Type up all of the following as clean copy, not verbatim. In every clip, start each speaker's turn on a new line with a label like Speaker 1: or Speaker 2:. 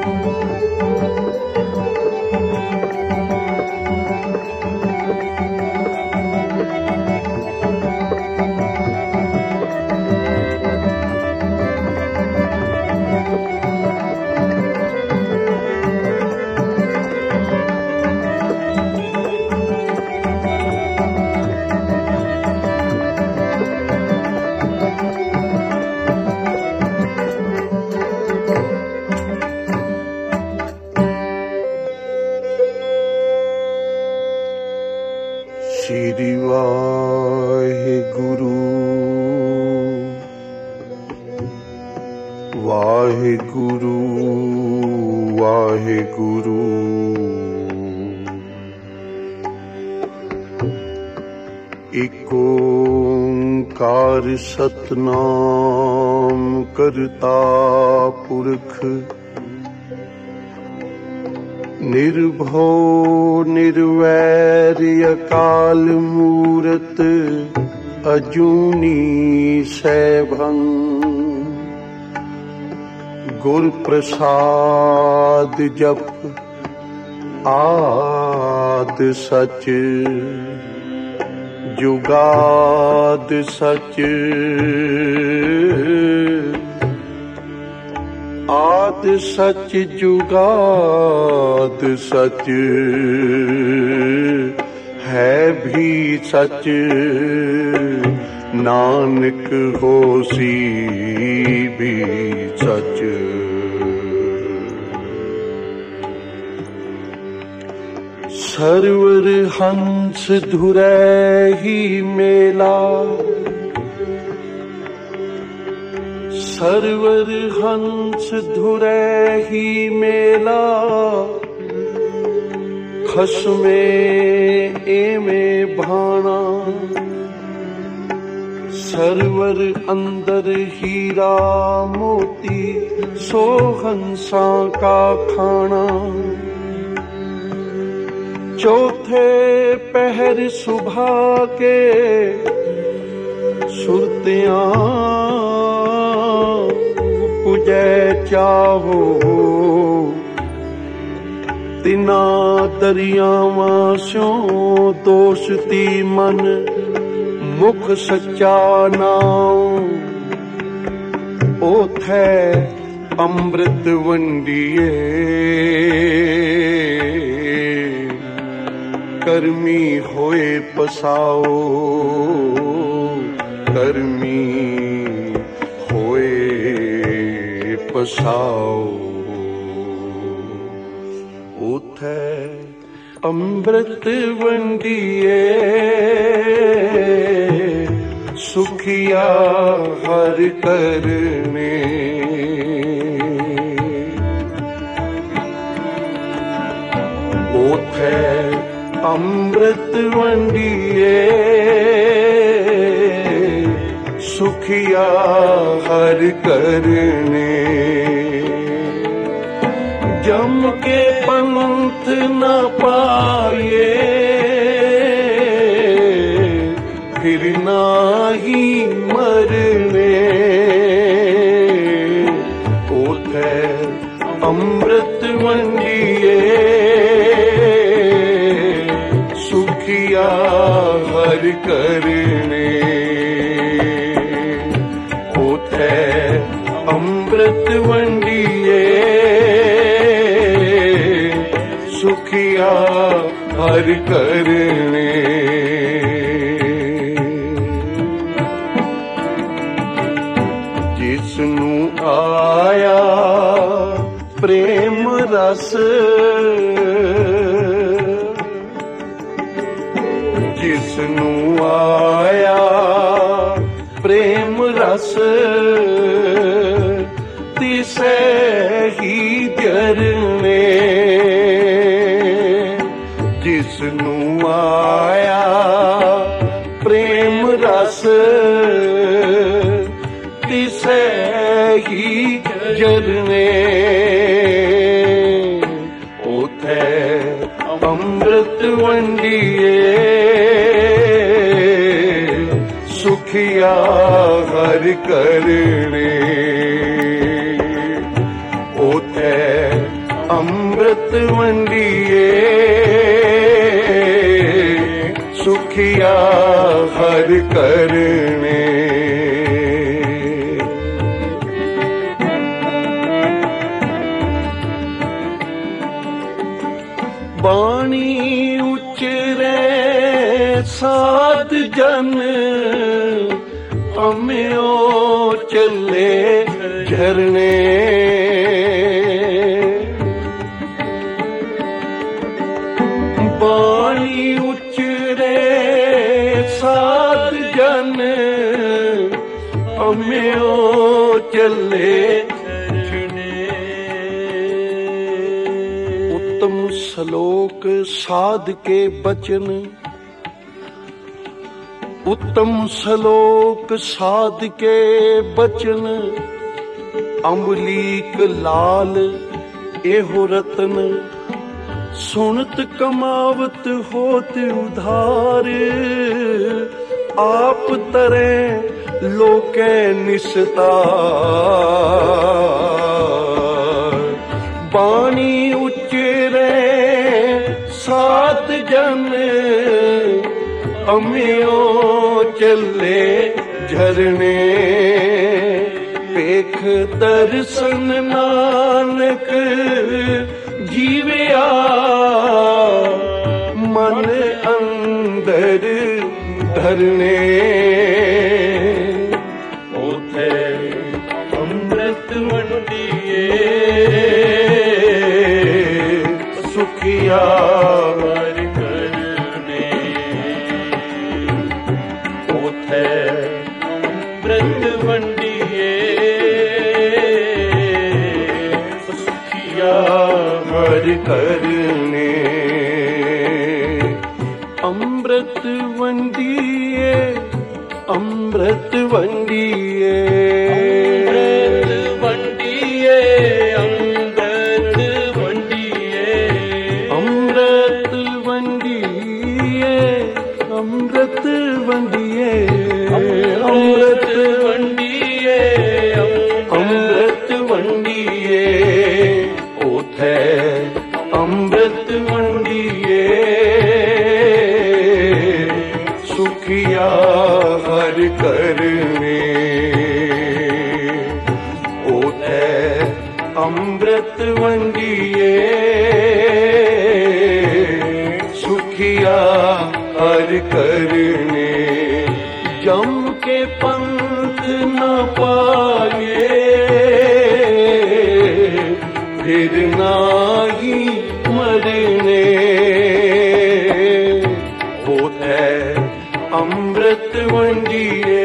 Speaker 1: ਸ਼੍ਰੀ ਵਾਹਿਗੁਰੂ ਵਾਹਿਗੁਰੂ ਵਾਹਿਗੁਰੂ। ਏਕ ਓਂਕਾਰ ਸਤਿਨਾਮ ਕਰਤਾ ਪੁਰਖ ਨਿਰਭਉ ਨਿਰਵੈਰ ਅਕਾਲ ਮੂਰਤ ਅਜੂਨੀ ਸੈਭੰ। ਗੁਰ ਪ੍ਰਸਾਦ ਜਪ ਆਦ ਸਚ ਜੁਗਾਦ ਸਚ। ਆਦ ਸਚ ਜੁਗਾਦ ਸਚ ਹੈ ਵੀ ਸਚ। ਨਾਨਕ ਹੋਸੀ ਵੀ ਸਚ। ਸਰਵਰ ਹੰਸ ਧੁਰੈ ਹੀ ਮੇਲਾ। ਸਰਵਰ ਹੰਸ ਧੁਰੈ ਹੀ ਮੇਲਾ। ਖਸਮੇ ਏਵੇਂ ਭਾਣਾ। ਸਰਵਰ ਅੰਦਰ ਹੀਰਾ ਮੋਤੀ ਸੋ ਹੰਸਾਂ ਕਾ ਖਾਣਾ। ਚੌਥੇ ਪਹਿਰ ਸੁਭਾ ਕੇ ਸੁਰਤਿਆਂ ਪੁਜੈ ਚਾਹੋ। ਤਿਨਾ ਦਰਿਆਵਾਂ ਸਿਉ ਦੋਸਤੀ ਮਨ ਮੁਖ ਸੱਚਾ ਨਾਮ। ਓਥੈ ਅੰਮ੍ਰਿਤ ਵੰਡੀਏ ਕਰਮੀ ਹੋਏ ਪਸਾਓ। ਕਰਮੀ ਹੋਏ ਪਸਾਓ। ਉਥੈ ਅੰਮ੍ਰਿਤ ਵੰਡੀਏ ਸੁਖੀਆ ਹਰ ਕਰਨੇ। ਉਥੈ ਅੰਮ੍ਰਿਤ ਵੰਡੀਏ ਸੁਖੀਆ ਹਰ ਕਰਨੇ। ਜਮ ਕੇ ਪੰਥ ਨ ਪਾਏ ਫਿਰ ਨਾਹੀ ਮਰਨੇ। ਉਥੈ ਅੰਮ੍ਰਿਤ ਵੰਡੀਏ ਸੁਖੀਆ ਹਰ ਕਰਨੇ। ਉਥੈ ਅੰਮ੍ਰਿਤ ਵੰਡੀਏ ਸੁਖੀਆ ਹਰ ਕਰਨੇ। ਜਿਸ ਨੂੰ ਆਇਆ ਪ੍ਰੇਮ ਰਸ। ਜਿਸ ਨੂੰ ਆਇਆ ਪ੍ਰੇਮ ਰਸ ਤਿਸੈ ਹੀ ਜਰਨੇ। ਜਿਸ ਨੂੰ ਆਇਆ ਪ੍ਰੇਮ ਰਸ ਤਿਸੈ ਹੀ ਜਰਨੇ। ਉਥੈ ਅੰਮ੍ਰਿਤ ਵੰਡੀਏ ਸੁਖੀਆ ਹਰ ਕਰਨੇ। ਉਥੈ ਅੰਮ੍ਰਿਤ ਵੰਡੀਏ ਸੁਖੀਆ ਹਰ ਕਰਨੇ। ਬਾਣੀ ਉਚਰੇ ਸਾਧ ਜਨ ਅੰਮਿਓ ਚੱਲੇ ਝਰਨੇ। ਬਾਣੀ ਉਚਰੇ ਸਾਧ ਜਨ ਅੰਮਿਓ ਚੱਲੇ ਝਰਨੇ। ਉੱਤਮ ਸ਼ਲੋਕ ਸਾਧ ਕੇ ਬਚਨ, उत्तम श्लोक साध के बचन। अम्बलीक लाल एहो रतन, सुनत कमावत होत उधार। आप तरे लोके निस्तार। बाणी उच्चरे सात जन अंम्यो चले झरने। पेख दर्शन नानक जीविया, मन अंदर धरने। उथे अमृत वंडिए सुखिया अमृत वंडिए सुखिया हर करने। अमृत वंडिए अमृत वंडिए अमृत वंडिए अमृत वंडिए अमृत वंडिए अमृत वंडिए अमृत वंडिए। उथे अमृत वंडिए सुखिया हर करने। उथे अमृत वंडिए सुखिया हर करने। जम के पंथ न पाए फिर नाही मरने। होते अमृत वंडिए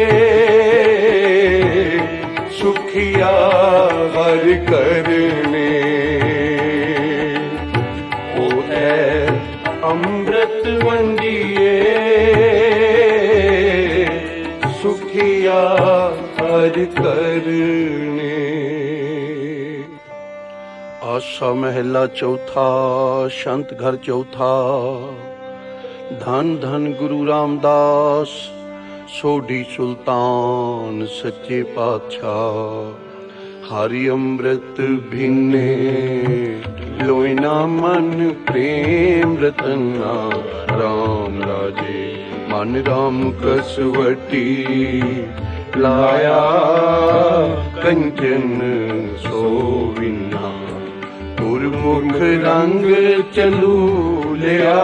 Speaker 1: सुखिया हर करने। होते अमृत वंडिए सुखिया हर करने। आशा महला चौथा, शंत घर चौथा। धन धन गुरु रामदास सोढ़ी सुल्तान सच्चे पातशाह। हरि अमृत भिन्ने लोइना मन प्रेम रतना। राम राजे मन राम कसवटी लाया कंचन सोविना। गुरमुख रंग चलू लिया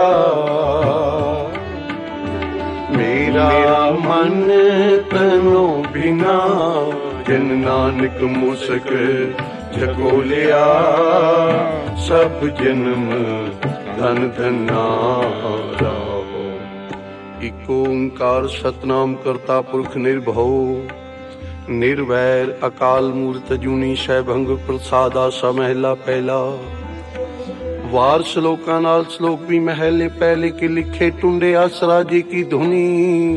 Speaker 1: मेरा मन तनो बिना। जन नानक मुसक झकोलिया सब जन्म धन धना राहो। इक ओंकार सतनाम करता पुरख निर्भव निर्वैर अकाल मूरत अजूनी सैभंग प्रसादा। सा महला पहला। वार श्लोकां नाल श्लोक भी महले पहले के लिखे टुंडे आसरा जी की धुनी।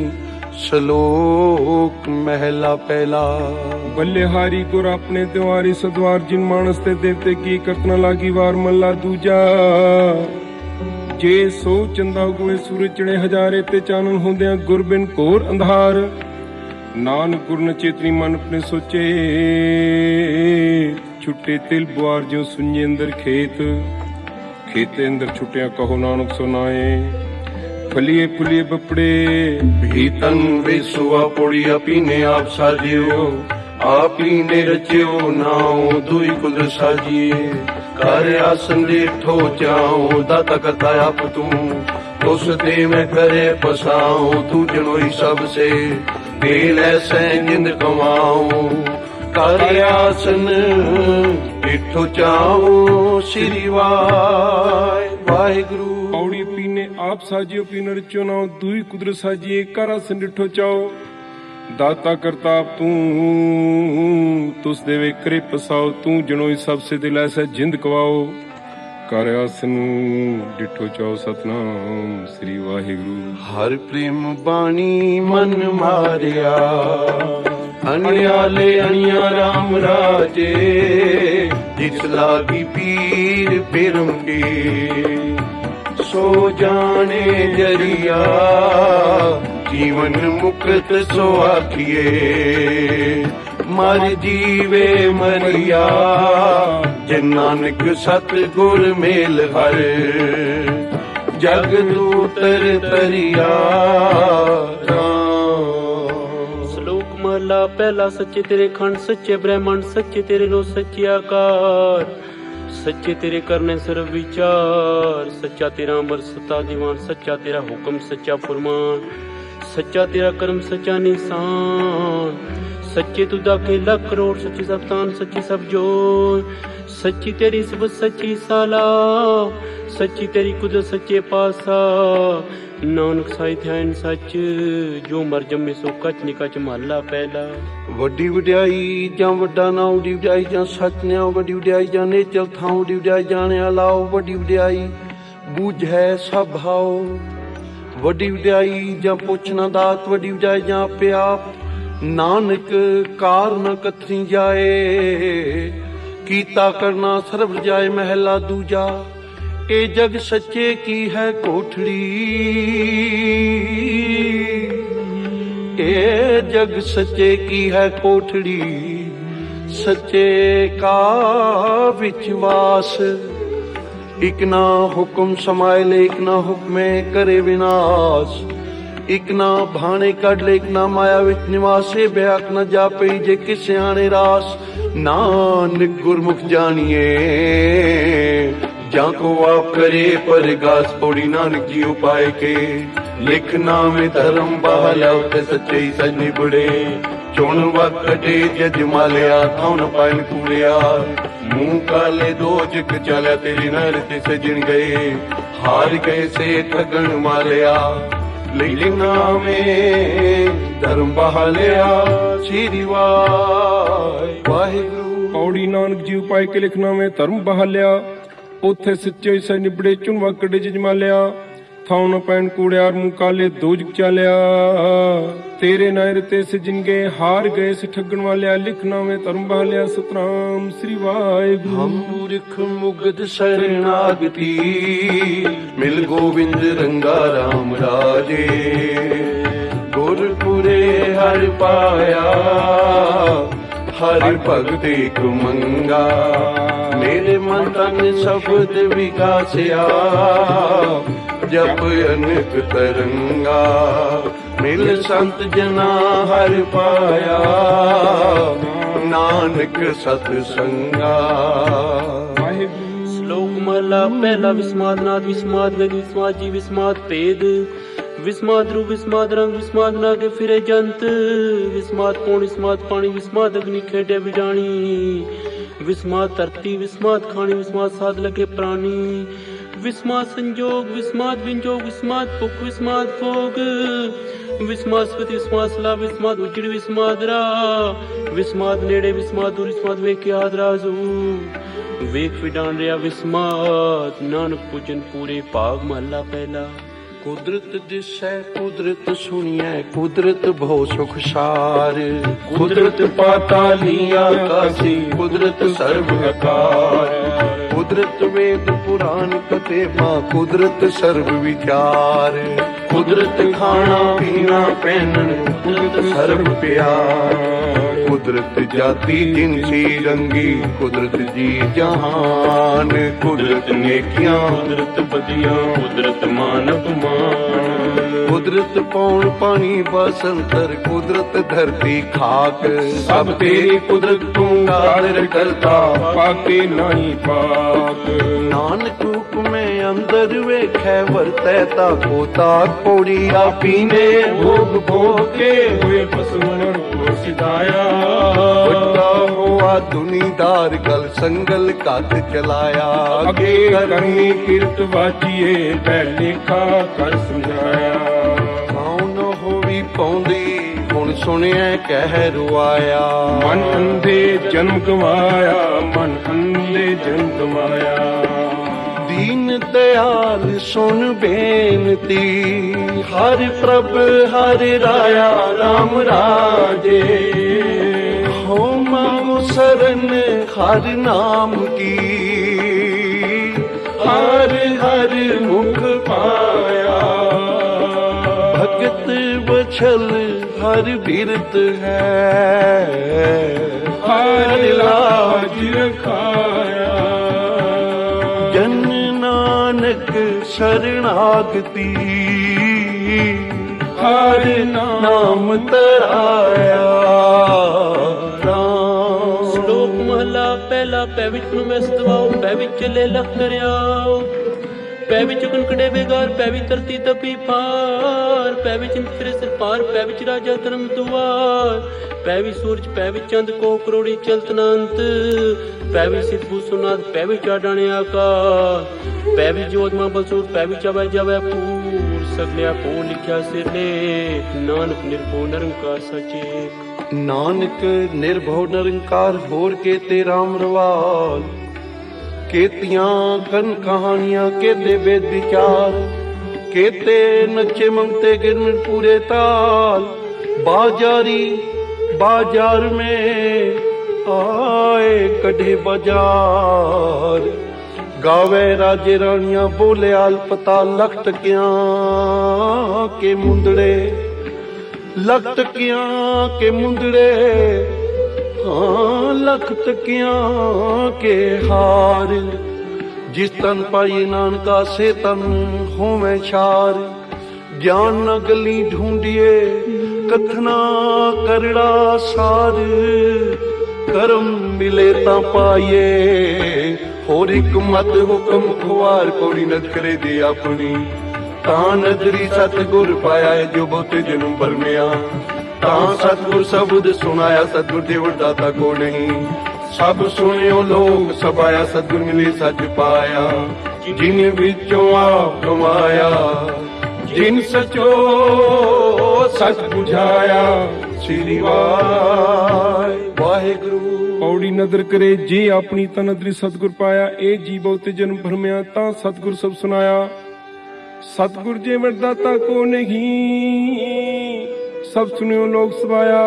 Speaker 1: श्लोक महला पहला।
Speaker 2: बल्लेहारी गुर अपने त्योहारी सद्वार जिन मानस ते देवते की करतना लागी। वार मल्ला दूजा। जे सो चंदा उगवे सूरज चढ़े हजारे ते चानन होंदिया गुर बिन घोर अंधार। नानक गुर न चेतनी मन अपने सोचे ਛੁੱਟੇ ਤਿਲ ਬੁਆਰ ਜਿਉ ਸੁੰਝੇ ਅੰਦਰ ਖੇਤ, ਖੇਤੇ ਅੰਦਰ ਛੁੱਟਿਆ ਕਹੋ ਨਾਨਕ ਸੁਨਾਏ। ਫਲੀਏ ਫੁਲੀਏ ਬਪੜੇ
Speaker 1: ਭੀਤਨ ਵੇਸੁਆ ਪੋੜੀਆ ਪੀਨੇ ਆਪ ਸਾਜਿਓ, ਆਪ ਹੀ ਨੇ ਰਚਿਓ ਨਾਉ ਦੁਈ ਕੁਦਰ ਸਾਜੀਏ। ਕਰ ਆਸਨ ਦੇਖੋ ਚਾਉ ਦਾਤਾ ਕਰਤਾ ਆਪ ਤੂੰ, ਉਸ ਤੇ ਮੈਂ ਕਰੇ ਪਸਾਉ ਤੂੰ ਜਨੋਈ ਸਭ ਸੇ ਦਿਲ ਐਸੈ ਜਿੰਦ ਕਮਾਉ। ਕਰ ਆਸਨ ਦੇਖੋ ਚਾਉ ਸ੍ਰੀ ਵਾਹਿਗੁਰੂ।
Speaker 2: ਪੌੜੀ ਪੀਨੇ ਆਪ ਸਾਜਿਓ ਪੀਨ ਰਚਿਓ ਨਾਉ ਦੁਈ ਕੁਦਰ ਸਾਜੀਏ। ਕਰ ਆਸਨ ਡਿਠੋ ਚਾਓ ਦਾਤਾ ਕਰਤਾ ਆਪ ਤੂੰ, ਤੁਸ ਦੇਵੇ ਕਰੇ ਪਸਾਓ ਤੂੰ ਜਨੋਈ ਸਭ ਸੇ ਦਿਲ ਐਸੈ ਜਿੰਦ ਕਵਾਓ। ਕਰ ਆਸਨ ਡਿਠੋ ਚਾਓ ਸਤਨਾਮ ਸ੍ਰੀ ਵਾਹਿਗੁਰੂ।
Speaker 1: ਹਰ ਪ੍ਰੇਮ ਬਾਣੀ ਮਨ ਮਾਰਿਆ, ਅਣਿਆਲੇ ਅਣਿਆ ਰਾਮ ਰਾਜੇ। ਜਿਸ ਲਾਗੀ ਪੀਰ ਪਰਮ ਕੇ, ਸੋ ਜਾਣੇ ਜਰੀਆ। ਜੀਵਨ ਮੁਕਤ ਸੋ ਆਖੀਏ, ਮਰ ਜੀਵੇ ਮਰੀਆ। ਜੇ ਨਾਨਕ ਸਤ ਗੁਰ ਮੇਲ ਹਰ, ਜਗ ਦੂਤਰ ਤਰੀਆ।
Speaker 3: ਸ਼ਲੋਕ ਮਹਲਾ ਪਹਿਲਾ। ਸੱਚੇ ਤੇਰੇ ਖੰਡ ਸੱਚੇ ਬ੍ਰਹਮੰਡ, ਸੱਚੇ ਤੇਰੇ ਰੋ ਸੱਚੇ ਆਕਾਰ। ਸੱਚੇ ਤੇਰੇ ਕਰਨੇ ਸਰਬ ਵਿਚਾਰ, ਸੱਚਾ ਤੇਰਾ ਅਮਰ ਸਤਾ ਦੀਵਾਨ। ਸੱਚਾ ਤੇਰਾ ਹੁਕਮ ਸੱਚਾ ਫੁਰਮਾਨ, ਸੱਚਾ ਤੇਰਾ ਕਰਮ ਸੱਚਾ ਨਿਸ਼ਾਨ। ਸੱਚੇ ਤੂੰ ਦਾਖੇ ਲੱਖ ਕਰੋੜ, ਸੱਚੀ ਸਭ ਤਾਨ ਸੱਚੀ ਸਭ ਜੋਰ। ਸੱਚੀ ਤੇਰੀ ਸਬਤ ਸੱਚੀ ਸਾਲਾ, ਸੱਚੀ ਤੇਰੀ ਕੁਦਰਤ ਸੱਚੇ ਪਾਸਾ। ਨਾਨਕ ਸਾਹਿਤ ਹੈ ਸੱਚ, ਜੋ ਮਰ ਜੰਮੇ ਸੋ ਕਚ ਨਿਕਚ ਮਹਲਾ ਪਹਿਲਾ।
Speaker 1: ਵੱਡੀ ਵਡਿਆਈ ਜਾਂ ਵੱਡਾ ਨਾਉ ਦੀ ਵਡਿਆਈ, ਜਾਂ ਸੱਚ ਨਿਆਉ ਵੱਡੀ ਵਡਿਆਈ, ਜਾਂ ਨੇਚਲ ਥਾਉ ਦੀ ਵਡਿਆਈ। ਜਾਣਿਆ ਲਾਓ ਵੱਡੀ ਵਡਿਆਈ, ਬੂਝ ਹੈ ਸਭ ਹਾਓ। ਵੱਡੀ ਵਡਿਆਈ ਜਾਂ ਪੁੱਛਣਾ ਦਾਤ, ਵੱਡੀ ਵਡਿਆਈ ਜਾਂ ਆਪੇ ਆਪ। ਨਾਨਕ ਕਾਰ ਨ ਕਥਨੀ ਜਾਏ, ਕੀਤਾ ਕਰਨਾ ਸਰਬ ਜਾਏ। ਮਹਿਲਾ ਦੂਜਾ। ਇਹ ਜਗ ਸੱਚੇ ਕੀ ਹੈ ਕੋਠੜੀ, ਇਹ ਜਗ ਸੱਚੇ ਕੀ ਹੈ ਕੋਠੜੀ। ਸੱਚੇ ਕਾ ਵਿਚਵਾਸ, ਇਕ ਨਾ ਹੁਕਮ ਸਮਾਇ ਇਕ ਨਾ ਹੁਕਮੇ ਕਰੇ ਵਿਨਾਸ਼। ਇਕ ਨਾ ਭਾਣੇ ਕੱਢ ਲੈ, ਇਕ ਨਾ ਮਾਇਆ ਵਿੱਚ ਨਿਵਾਸੇ। ਬਿਆਕ ਨਾ ਜਾਪੇ ਜੇ ਕਿਸ ਸਿਆਣੇ ਰਾਸ। ਨਾਨਕ ਗੁਰਮੁਖ ਜਾਣੀਏ, ਜਾਂ ਕੋ ਆਪ ਕਰੇ ਪਰਗਾਸ। ਪੌੜੀ ਨਾਨਕ ਜੀ ਉਪਾਏ ਕੇ, ਲਿਖ ਨਾਮੇ ਧਰਮ ਬਹਾਲਿਆ। ਉਤੇ ਸੱਚੇ ਸਜ ਨਿਬੜੇ, ਚੁਣ ਵਕ ਕੱਢੇ ਜਜ ਮਾਲਿਆ। ਥਾਉ ਨ ਪਾਇਨ ਕੂੜਿਆ, ਮੂੰਹ ਕਾਲੇ ਦੋ ਜਗ ਚਾਲਿਆ। ਤੇਰੀ ਨਰ ਤੇ ਸਜਣ ਗਏ, ਹਾਰ ਗਏ ਸੇ ਠਗਣ ਮਾਲਿਆ। ਲਿਖ ਨਾਮੇ ਧਰਮ ਬਹਾਲਿਆ, ਸ੍ਰੀ ਵਾਹਿਗੁਰੂ।
Speaker 2: ਪੌੜੀ ਨਾਨਕ ਜੀ ਉਪਾਏ ਕੇ ਲਿਖਣਾ ਮੈਂ ਧਰਮ ਬਹਾਲਿਆ। ਉੱਥੇ ਸੱਚੇ ਸੈ ਨਿਬੜੇ, ਚੁਣ ਵਕ ਕੱਢੇ ਜਜ ਮਾਲਿਆ। ਥਾਉ ਨ ਪੈਣ ਕੂੜਿਆਰ, ਮੂੰਹ ਕਾਲੇ ਦੋ ਜਗ ਚਾਲਿਆ। ਤੇਰੇ ਨਾਇਰ ਤੇ ਸਜਣ ਗਏ, ਹਾਰ ਗਏ ਸੇ ਠੱਗਣ ਵਾਲਿਆ। ਲਿਖਣਾ ਮੈਂ ਧਰਮ ਬਹਾਲਿਆ, ਸਤਨਾਮ ਸ੍ਰੀ ਵਾਹਿਗੁਰੂ।
Speaker 1: ਹਮ ਮੂਰਖ ਮੁਗਧ ਸ਼ਰਨਾਗਤੀ, ਮਿਲ ਗੋਬਿੰਦ ਰੰਗਾ ਰਾਮ ਰਾਜੇ। ਗੁਰਪੁਰੇ ਹਰਿ ਪਾਇਆ, ਹਰਿ ਭਗਤ ਏਕ ਮੰਗਾ। ਮੇਰੇ ਮਨ ਤਨ ਸ਼ਬਦ ਵਿਗਾਸਿਆ, ਜਪ ਅਨੇਕ ਤਰੰਗਾ। ਮਿਲ ਸੰਤ ਜਨਾ ਹਰਿ ਪਾਇਆ, ਨਾਨਕ ਸਤ ਸੰਗਾ।
Speaker 3: ਸ਼ਲੋਕ ਮਹਲਾ ਪਹਿਲਾ। ਵਿਸਮਾਦ ਨਾਦ ਵਿਸਮਾਦ ਗਗ ਵਿਸਮਾਦ ਜੀ ਵਿਸਮਾਦ ਭੇਦ। ਵਿਸਮਾਦ ਰੂਪ ਵਿਸਮਾਦ ਰੰਗ ਵਿਸਮਾਦ ਨਾਗੇ ਫਿਰੇ ਜੰਤ। ਵਿਸਮਾਦ ਪੌਣ ਵਿਸਮਾਦ ਪਾਣੀ ਵਿਸਮਾਦ ਅਗਨੀ ਖੇਡੇ ਵਿਡਾਣੀ। ਵਿਸਮਾਦ ਧਰਤੀ ਵਿਸਮਾਦ ਖਾਣੀ ਵਿਸਮਾਦ ਸਾਧ ਲਗੇ ਪ੍ਰਾਣੀ। ਵਿਸਮਾਦ ਸੰਜੋਗ ਵਿਸਮਾਦ ਵਿੰਜੋਗ ਵਿਸਮਾਦ ਭੁੱਖ ਵਿਸਮਾਦ ਭੋਗ। ਵਿਸਮਾਦ ਸਪਤੀ ਵਿਸਮਾਦ ਸਲਾਹ ਵਿਸਮਾਦ ਉਜੜ ਵਿਸਮਾਦ ਰਾਹ। ਵਿਸਮਾਦ ਨੇੜੇ ਵਿਸਮਾਦ ਦੂਰ ਵਿਸਮਾਦ ਵੇਖਿਆ ਆਦਰਾਜੂ। ਵੇਖ ਵਿਡਾਣ ਰਿਹਾ ਵਿਸਮਾਦ, ਨਾਨਕ ਪੂਜਨ ਪੂਰੇ ਭਾਗ ਮਹਲਾ ਪਹਿਲਾ।
Speaker 1: ਕੁਦਰਤ ਦਿਸੈ ਕੁਦਰਤ ਸੁਣੀਐ, ਕੁਦਰਤ ਭਉ ਸੁਖ ਸਾਰ। ਕੁਦਰਤ ਪਾਤਾਲੀ ਆਕਾਸੀ, ਕੁਦਰਤ ਸਰਬ ਆਕਾਰ। ਕੁਦਰਤ ਵੇਦ ਪੁਰਾਨ ਕਤੇਬਾ, ਕੁਦਰਤ ਸਰਬ ਵਿਚਾਰ। ਕੁਦਰਤ ਖਾਣਾ ਪੀਣਾ ਪਹਿਨਣ, ਕੁਦਰਤ ਸਰਬ ਪਿਆਰ। कुदरत जाती जिनसी रंगी, कुदरत जी जहान, कुदरत नेकियां,
Speaker 3: कुदरत बदियां, कुदरत मानव मान।
Speaker 1: कुदरत पौन पानी बसंतर, कुदरत धरती खाक, सब तेरी कुदरत तू कादर करता,
Speaker 2: पाके नहीं पाक।
Speaker 1: नानक हुक्मे अंदर वेखै वरतै ताको ताक, पौड़ी आपी ने भोग भोग के
Speaker 2: हुए पसुमन को सिधाया।
Speaker 1: बड़ा हुआ दुनीदार गल संगल कात चलाया,
Speaker 2: अगे करनी किरत वाचिए पहले का कर समझाया।
Speaker 1: न होवी पौंदी हुण सुनिया कह रुआया,
Speaker 2: मन अंधे जन्म गवाया, मन अंधे जन्म गवाया।
Speaker 1: दीन दयाल सुन बेनती, हर प्रभ हर राया राम राजे। हो मांगो शरण हर नाम की, हर हर मुख पाया। भगत वछल हर बिरत है,
Speaker 2: हर लाज रखाया।
Speaker 1: जन नानक शरणागति, हर नाम तराया।
Speaker 3: श्लोक महला पहला। पै विच नूं मैं सदवाओ, पै विच ले लख दरियाओ, पै विच कनकड़े बेगार, पै विच धरती तपी पार, पै विच फिरे सिर पार, पै विच राजा धर्म दुआर, पै विच सूरज, पै विच चंद को करोड़ी चलत अंत, पै विच सिद्ध भूसुनाथ, पै विच आडाणे आकाश, पै विच जोत मां बलसूर, पै विच आवे जावे पूर, सगलिया पो लिखिया सिर ले, नानक निर्भो निरंकार सचे।
Speaker 1: नानक निर्भव निरंकार होर केते राम रवाल, केतियां कन कहानियां केते वेद विचार, केते नचे ममते गिरमिट पूरे ताल। बाजारी बाजार में आए कढ़े बाजार, गावे राजे रानियां बोले आल पता, लख टकियां के मुंदड़े, लख टकियां के मुंदड़े, हाँ लख टकियां के हार। जिस तन पाई नानका से तन होवे शार, ज्ञान न गली ढूंढिए कथना करड़ा सार, करम मिले ता पाइए होर एक मत हुक्म खुआर। कोड़ी नद करे दे अपनी तां नदरी सतगुर पाया है, जो बहुते जन्म भरमिया तां सतगुर शब्द सुनाया। सतगुर देवड़ दाता को नहीं, सब सुनियो लोग सब आया, सतगुर मिले सच पाया। जिन विचों आप गवाया, जिन सचो सच बुझाया। श्री वाहिगुरु।
Speaker 2: पौड़ी नदर करे जे अपनी ता नदरी सतगुर पाया, ए जी बहुते जन्म भरमिया ता सतगुर सब सुनाया। सतगुर जे वरदाता को नहीं, सब सुनियो लोग सवाया।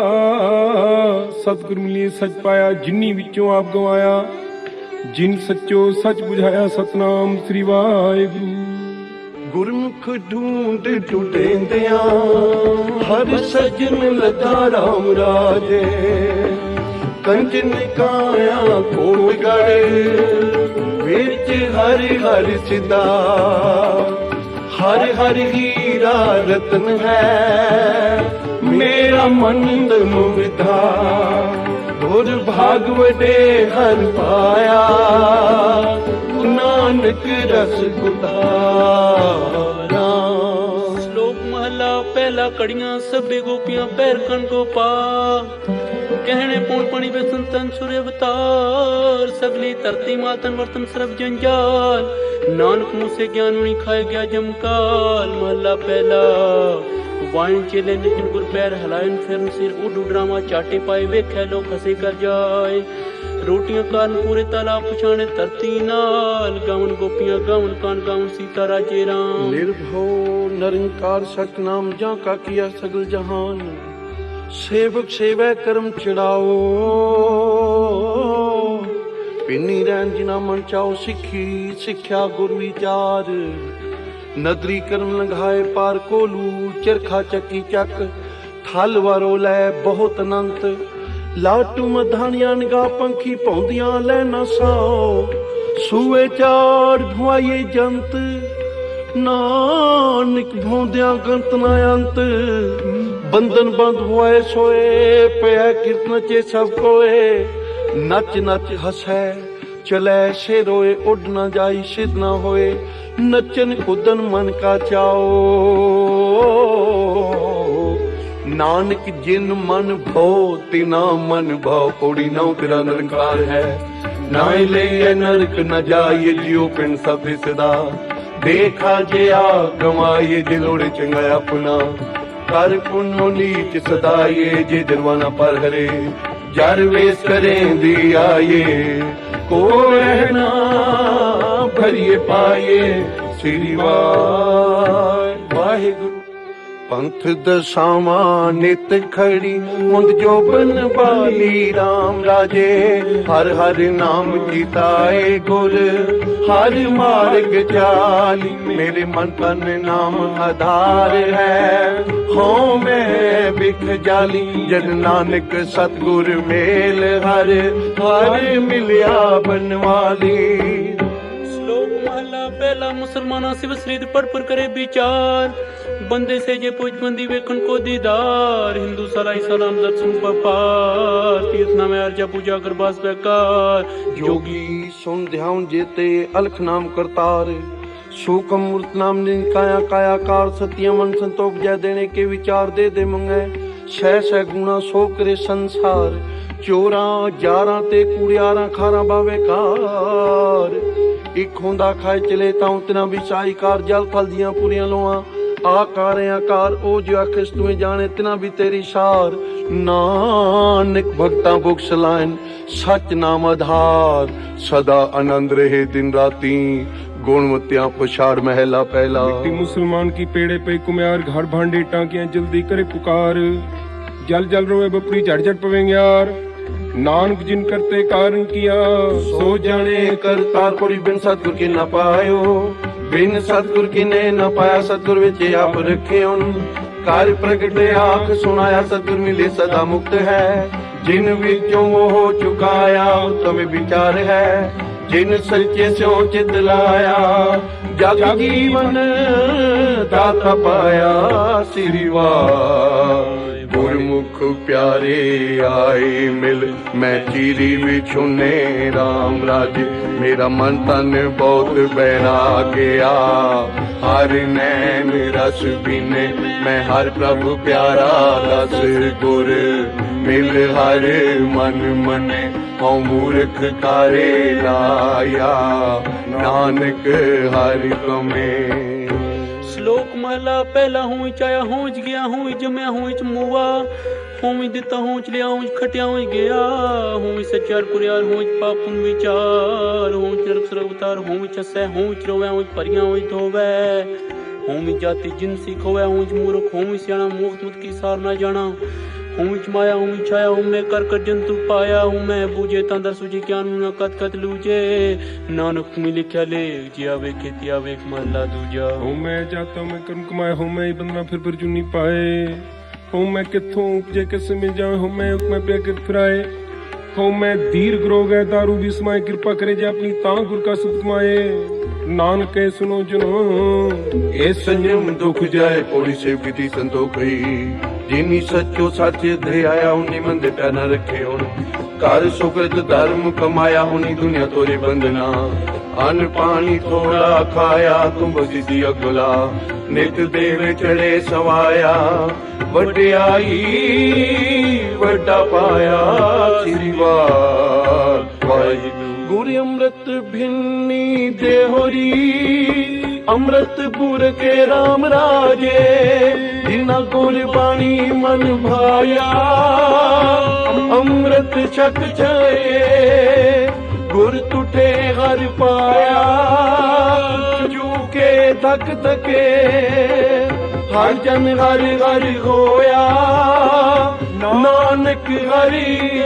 Speaker 2: सतगुर मिलिए सच पाया, जिन्नी विचों आप गवाया। जिन सच्चो सच बुझाया, सतनाम श्री वाहिगुरु।
Speaker 1: गुरमुख ढूंढ ढूंढेंदिया, हर सजन लगा राम राजे। कंचन काया कोटगढ़, विच हरि हरि सिदा, हर हर हीरा रतन है, मेरा मन तनु विधा। दुर्भाग वडे हर पाया, नानक रस गुदारा।
Speaker 3: श्लोक महला पहला। कड़ियां सबे गोपियां पैर कन गोपा, कहने पौन पानी वे संतन सूर्य अवतार। सगली धरती मातन वर्तन सर्व जंजाल, नानक मुँह से ज्ञान मुनि खाए गया जमकाल। महला पहला। वाणी चेले नितिन गुर पैर हलायन फिरन सिर, उड उडरामा चाटे पाए वेख्या लोग हंसे कर जाए। रोटियां कान पूरे तालाब पछाने धरती नाल, गावन गोपियां गावन कान गावन सीता राजे राम।
Speaker 1: निर्भव निरंकार सतनाम जा का किया सगल जहान, सेवक सेवै कर्म चढ़ाओ। पिन्नी रैन जिना मन चाओ, सिखी सिख्या गुरु विचार। नदरी कर्म लंघाए पार कोलू, चरखा चक्की चक थल वारो लै बहुत अनंत। ਲਾਟੂ ਮਧਾਣੀਆਂ ਨਿਗਾਹ ਪੰਖੀ ਪਾਉਂਦੀਆਂ ਲੈਣਾ ਸਾਓ ਸੂਏ ਚਾੜ ਭੁਆਈਏ ਜੰਤ ਨਾਨਕ ਭੌਂਦਿਆਂ ਗੰਤ ਨਾ ਅੰਤ ਬੰਧਨ ਬੰਦ ਹੋਏ ਸੋਏ ਪਿਆ ਕੀਰਤਨ ਚ ਸਭ ਕੋਏ ਨੱਚ ਨੱਚ ਹਸੈ ਚਲੇ ਸੇ ਰੋਏ ਉੱਡ ਨਾ ਜਾਈ ਸਿੱਧ ਨਾ ਹੋਏ ਨੱਚਨ ਕੁੱਦਨ ਮਨ ਕਾ ਚਾਓ ਨਾਨਕ ਜਿਨ ਮਨ ਭਉ ਤਿਨਾ ਮਨ ਭਾਉ ਪੌੜੀ ਨਉ ਤੇਰਾ ਨਿਰੰਕਾਰ ਹੈ ਨਾ ਲਈਏ ਨਰਕ ਨ ਜਾਈਏ ਜਿਉ ਪਿੰਡ ਸਭ ਸਦਾ ਦੇਖਾ ਜਿਆ ਕਮਾਈਏ ਦਿਲੋੜੇ ਚੰਗਾ ਆਪਣਾ ਕਰ ਪੁੰਨੋ ਨੀਚ ਸਦਾਈਏ ਜੇ ਦਰਵਾਨਾ ਪਰ ਹਰੇ ਜਰ ਵੇਸ ਕਰੇਂਦੀ ਆਈਏ ਕੋ ਰਹਿਣਾ ਭਰੀਏ ਪਾਈਏ ਸ੍ਰੀ ਵਾਹਿਗੁਰੂ ਪੰਥ ਦਸਾਵਾਂ ਨਿਤ ਖੜੀ ਮੁੰਦ ਜੋਬਨ ਬਾਲੀ ਰਾਮ ਰਾਜੇ ਹਰ ਹਰ ਨਾਮ ਜੀਤਾਏ ਗੁਰ ਹਰ ਮਾਰਗ ਚਾਲੀ ਮੇਰੇ ਮਨ ਤਨ ਨਾਮ ਆਧਾਰ ਹੈ ਹੋ ਮੈਂ ਬਿਖ ਜਾਲੀ ਜਦ ਨਾਨਕ ਸਤਿਗੁਰ ਮੇਲ ਹਰ ਹਰ ਮਿਲਿਆ ਬਨਵਾਲੀ।
Speaker 3: श्लोक महला पहला मुसलमाना शिव श्रीद पढ़ पर करे विचार बंदे से जे पूज बंदी वेखन को दीदार हिंदू सलाई सलाम दर्शन बपार तीर्थ नामे अर्जा पूजा कर बास बेकार
Speaker 1: जोगी सुन ध्यान जेते अलख नाम करतार सूखम मूर्त नाम निकाया कायाकार सत्य मन संतोष जय देने के विचार दे मंगे सह सह गुणा सो करे संसार चोरा जारा ते कुड़ियारा खारा बावे कार ਇੱਕ ਹੁੰਦਾ ਖਾਏ ਚਲੇ ਤਾਂ ਉਤਨਾ ਵਿਚਾਈ ਕਾਰ ਜਲ ਫਲ ਦੀਆਂ ਪੂਰੀਆਂ ਲੋਆਂ ਆਕਾਰ ਆਕਾਰ ਉਹ ਜੋ ਆਖਿਸ ਤੂੰ ਜਾਣੇ ਤਿਨਾ ਵੀ ਤੇਰੀ ਸਾਰ ਨਾਨਕ ਭਗਤਾਂ ਬੁਖਸ ਲਾਇਨ ਸੱਚ ਨਾਮ ਆਧਾਰ ਸਦਾ ਆਨੰਦ ਰਹੇ ਦਿਨ ਰਾਤੀ गुणवत्या पछाड़ महला पहला
Speaker 2: मुसलमान की पेड़े पे कुम्यार घर भांडे टांकियां जल्दी करे पुकार जल जल रोए बपरी झट झट पवेंगे यार नानक जिन करते कारण किया
Speaker 1: सो जाने करतार कोई बिन सतगुर के न पायो बिन सतगुर की ने न पाया सतगुर विच आप रखे उन कार्य प्रगट आख सुनाया सतगुर मिले सदा मुक्त है जिन विचों मोह चुकाया उत्तम विचार है जिन सच्चे स्यो चित लाया जग जीवन दाता पाया श्री गुरमुख प्यारे आए मिल मैं चीरी बिछुने राम राज मेरा मन तन बहुत बहरा गया हर नैन रस पीने मैं हर प्रभु प्यारा रस गुर मिल हर मन मने हूँ मूर्ख कारे लाया नानक हर कमें।
Speaker 3: श्लोक महला पहला हूँ चाया हूँ गया हूँ जमया हूँ मुआ हूँ दिता हूँ लिया हूँ खटिया हूँ गया हूँ सचार कुरियार हूँ पापुन विचार हूँ चरक सर अवतार हूँ चसै हूँ रोवै हूँ परियां हूँ धोवै हूँ जाति जिनसी खोवै हूँ मूर्ख हूँ सियाणा मुक्त मुत की सार ना जाना हूँ माया हूँ छाया हूँ मैं कर कर जंतु पाया हूँ मैं बूझे तंदर सूझे ज्ञान न कत कत लूझे नानक में लिखा ले जिया वे खेतिया वे महला दूजा
Speaker 2: हूँ मैं जाता मैं कर्म कमाए हूँ मैं बंदना फिर पर चुनी पाए हूँ मैं किथों उपजे किस मिल जाए हूँ मैं उपमें पे कित फिराए हूँ मैं दीर्घ रोग है दारू भी समाए कृपा करे जे अपनी तां गुर का सुख कमाए नानक सुनो जुनो
Speaker 1: ए संयम दुख जाए पौड़ी से विधि संतोख जिनी सच्चो सच दे आया उन्हीं मंदे प्यार न रखे उन कर सुकृत धर्म कमाया उन्हीं दुनिया तोरे बंदना अन्न पानी थोड़ा खाया तुम बसी अगला नित देव चढ़े सवाया वड्याई वड्डा पाया श्री गुरु अमृत भिन्नी देहोरी अमृतपुर के राम राजे जिना गुरबाणी मन भाया अमृत छक छाए गुर तुठे हर पाया चूके थक थके हर जन हर हर होया नानक हरि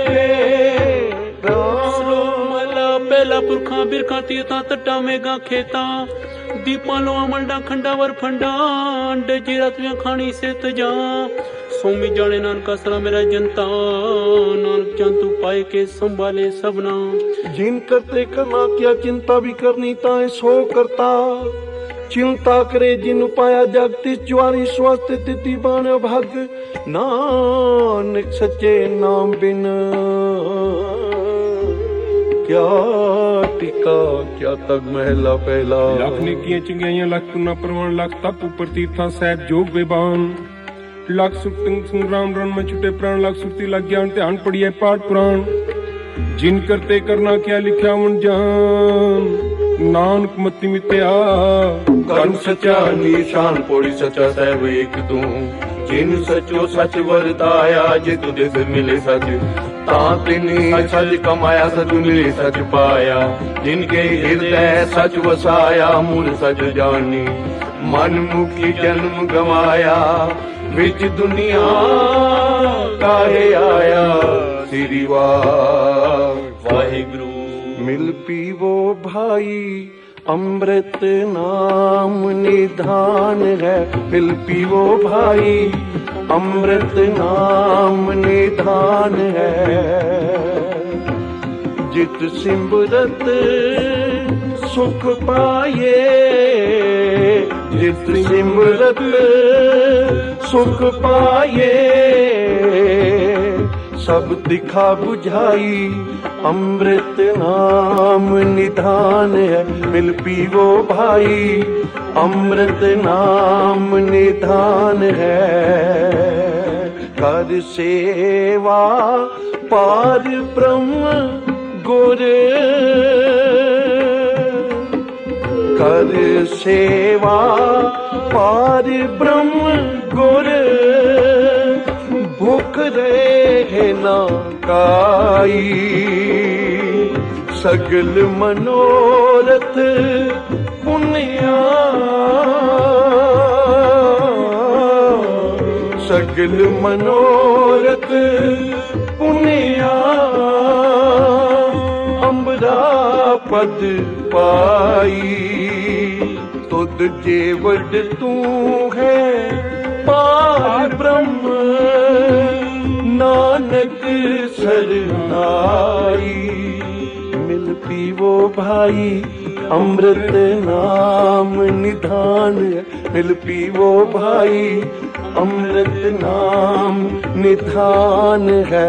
Speaker 1: पहला पुरखा बिरखा तीर्था तट्टा मेगा खेता दीपा लोआ मंडा खंडा वर फंडा अंडे जीरा तुया खानी से तजा
Speaker 3: ਸੋਮੀ ਜਾਣੇ ਨਾਨਕ ਆਸਰਾ ਮੇਰਾ ਜਨਤਾ ਨਾਨਕ ਚੰਤੂ ਪਾਏ ਕੇ ਸੰਭਾਲੇ ਸਭਨਾ
Speaker 1: जिन करते करना क्या चिंता भी करनी ताए सो करता चिंता करे जिन पाया जग तिस ज्वारी स्वस्थ तिथि बाण भग नानक सच्चे नाम बिन क्या टिका क्या तग महला पहला
Speaker 2: ਲੱਖ ਨੇਕੀਆਂ ਚੰਗਿਆਈਆਂ ਲੱਖ ਪੁਨਾ ਪ੍ਰਵਾਨ ਲੱਖ ਤਪ ਉਪਰ ਤੀਰਥਾਂ ਸਾਹਿਬ ਜੋਗ ਬੇਬਾਨ ਲੱਖ ਸੁਰਤਿੰਗ ਸੰਗਰਾਮ ਰਨ ਮੈਂ ਛੁਟੇ ਪ੍ਰਾਣ ਲੱਖ ਸੁਰਤੀ ਲੱਗ ਗਿਆਨ ਧਿਆਨ ਪੜੀਏ ਪਾਠ ਪੁਰਾਣ ਜਿਨ ਕਰਤੇ ਕਰਨਾ ਕਿਆ ਲਿਖਿਆ ਮਨ ਜਾਨ ਨਾਨਕ ਮਤੀ ਮਿਤਿਆ
Speaker 1: कर्म सचा निशान पोड़ी सचा सैव एक तू जिन सचो सच वरताया जे तुझे से मिले सच ता तिनी सच कमाया सच मिले सच पाया जिनके हृदय सच वसाया मूल सच जानी मन मुखी जन्म गवाया विच दुनिया काहे आया श्री वाहिगुरु मिल पीवो भाई अमृत नाम निधान है मिल पीवो भाई अमृत नाम निधान है जित सिमरत सुख पाए जित सिमरत सुख पाए सब दिखा बुझाई अमृत नाम निधान है मिल पीवो भाई अमृत नाम निधान है कर सेवा पार ब्रह्म गुर कर सेवा पार ब्रह्म गुर भूख रहे ना काई सगल मनोरथ पुण्या सगल मनोरथ पुण्या अम्बरा पद पाई तुद जे वड तू है पार ब्रह्म नानक सरनाई मिल पीवो भाई अमृत नाम निधान मिल पीवो भाई अमृत नाम निधान है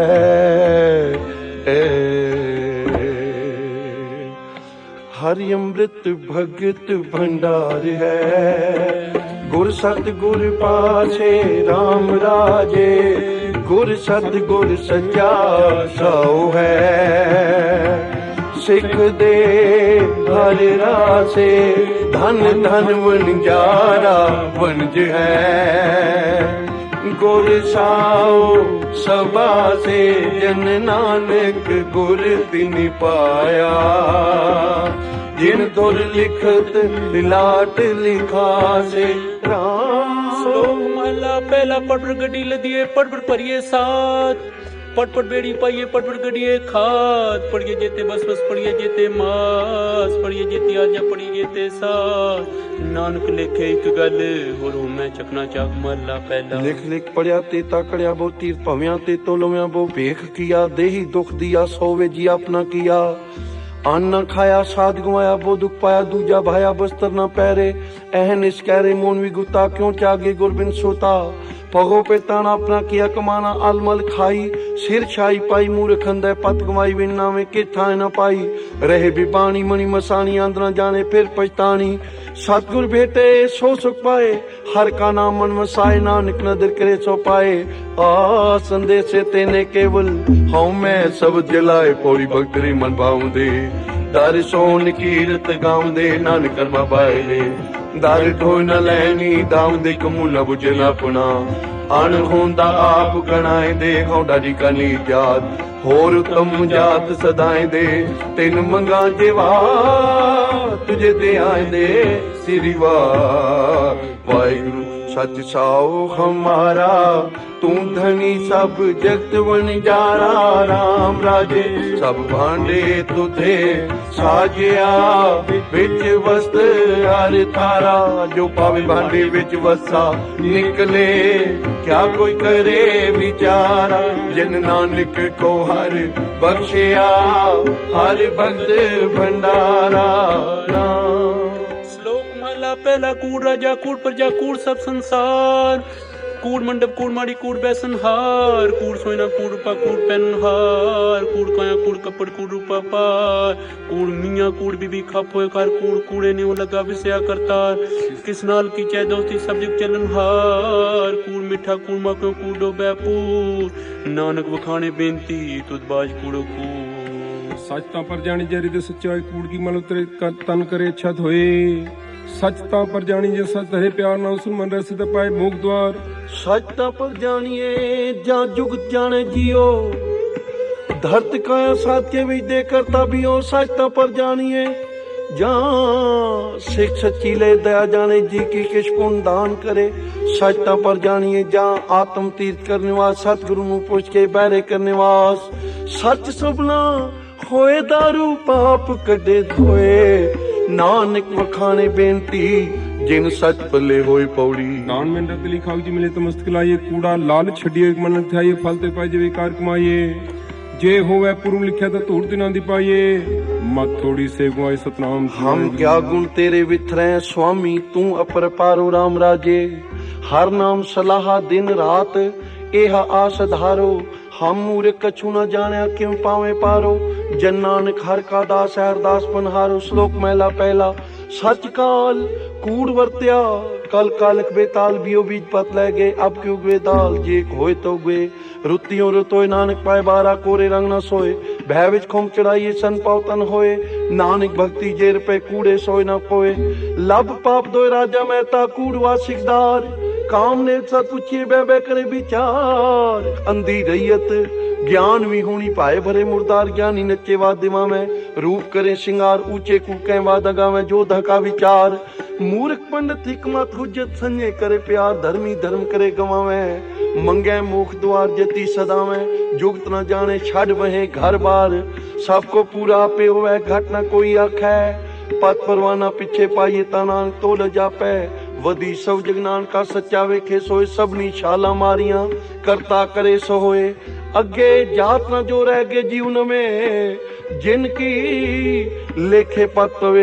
Speaker 1: हरि अमृत भगत भंडार है गुर सतगुर पाछे राम राजे गुर सतगुर सच्चा सौ है सिख दे हर रासे धन धन वनजारा वनज है गुर साओ सबा से जन नानक गुर तिन पाया जिन तुर लिखत लाट लिखा से राम
Speaker 3: श्लोक महला पहला पटपर गड्डी लदिए पटपर परिए साथ पटपट बेड़ी पाइए पटपट गड्डिए खाद पढ़िए जेते बस बस पढ़िए जेते मास पढ़िए जेते आजा पढ़िए जेते साथ नानक लिखे एक गल होरू मैं चकना चाक महला पहला
Speaker 1: लिख लिख पढ़िया तेता कड़िया बो तीर भव्या ते तो लव्या बो भेख किया देही दुख दिया सोवे जी अपना किया अन्न खाया साध गवाया वो दुख पाया दूजा भाया बस्तर न पैरे एहन इस कहरे मोन भी गुता क्यों चागे गुरबिन सोता पगो पे ताना अपना किया कमाना अलमल खाई सिर छाई पाई मूर्ख अंदे पत गवाई विना में के थाए न पाई रहे भी बाणी मणि मसानी आंदना जाने फिर पछतानी सतगुर भेटे सो सुख पाए हर का नाम मन वसाए नानक नदर करे सो पाए आ संदेश तेने केवल हूँ मैं सब जलाए पौड़ी भक्तरी मन भाव दे दर सोन कीरत गाँव दे नानक कर्मा पाए ले दर ढोई न लैनी दाम दे कमूला बुझना अपना अण होंदा आप गणाए दे हौडा जी कनी जात होर उत्तम जात सदाए दे तिन मंगा जेवा तुझे दे आए दे श्री वाहिगुरु सच साओ हमारा, तू धनी सब जगत वनजारा। राम राजे सब भांडे तुझे साजिया, बिच वस्त हर थारा। जो पावे भांडे बिच वसा निकले, क्या कोई करे विचारा। जिन नानक को हर बख्शिया, हर भक्त भंडारा।
Speaker 3: श्लोक माला पहला। कूड़ राजा कूड़ प्रजा कूड़ सब संसार, कूड़ मंडप कूड़ माड़ी कूड़ बैसनहार। कूड़ सोयना कूड़ रूपा कूड़ पहनहार, कूड़ काया कूड़ कपड़ कूड़ रूपा पार। कूड़ मियाँ कूड़ बीबी खप होए कार, कूड़ कूड़े ने वो लगा विषया करतार। किस नाल की चाहे दोस्ती सब जग चलनहार, कूड़ मिठा कूड़ माक्यों कूड़ डोबे पूर। नानक वखाने बेनती तुद बाज कूड़ो कूड़।
Speaker 2: सच तां पर जानी जरी दे सच्चाई, कूड़ की मल उतरे तन करे छत होए। सच तां पर जानी जे सच धरे प्यार ना, उस मन रस द पाए मुख द्वार।
Speaker 1: सच तां पर जानिए जा जुगत जाने जियो, धरत काया साथ भी दे करता भी हो। सच तां पर जानिए जहाँ सिख सच्ची ले दया जाने जी की किश पुण्य दान करे। सच तां पर जानिए जहाँ आत्म तीर्थ करने वास, सतगुरु नूं पुछ के बहरे करने वास। सच सबना होए दारू पाप कटे धोए, नानक वखाने बेनती जिन सच पले होए पौड़ी।
Speaker 2: दान में रत लिखा जी मिले तो मस्तक लाइए, कूड़ा लाल छड़िए मन ध्याइए। फल ते पाए जे कार कमाइए, जे होवे पूर्व लिखा तो धूड़ दिना दी पाइए। मत थोड़ी से गुआए सतनाम।
Speaker 1: हम क्या गुण तेरे विथरे स्वामी, तू अपर पारो राम राजे। हर नाम सलाहा दिन रात, एह आस धारो। हम मूर्ख कछु न जाने क्यों पावे पारो, जन नानक हर का दास है अरदास पनहारो। श्लोक महला पहला। सच काल कूड़ वर्त्या, कल कालक बेताल। बियो बीज पत ले गए अब क्यों गे दाल। जे होए तो गे रुतियों रुतोय, नानक पाए बारा कोरे रंग न सोए। भय विच खोम चढ़ाइए सन पावतन होए, नानक भक्ति जेर पे कूड़े सोए न कोए। लब पाप दोय राजा मेहता कूड़ वासिकदार, काम ने सत पूछिए बह बह करे विचार। अंधी रैयत ज्ञान भी होनी पाए भरे मुर्दार। ज्ञानी नच्चे वादिमा में रूप करे सिंगार, ऊंचे कूके वादगा में जो धका विचार। मूर्ख पंडित हिकमत हुज्जत संजय करे प्यार। धर्मी धर्म करे गवावे, मंगे मुख द्वार जति सदा में। जुगत न जाने छड़ वहे घर बार, सबको पूरा पे होवे घट न कोई आखे। पत परवाना पीछे पाइए तानान तो ल जापे। वधी सब जगनान का सच्चा वेखे सोए, सबनी छाला मारियां करता करे सो होए। अगे जात न जो रह गए जीवन में, जिनकी लेखे पतवे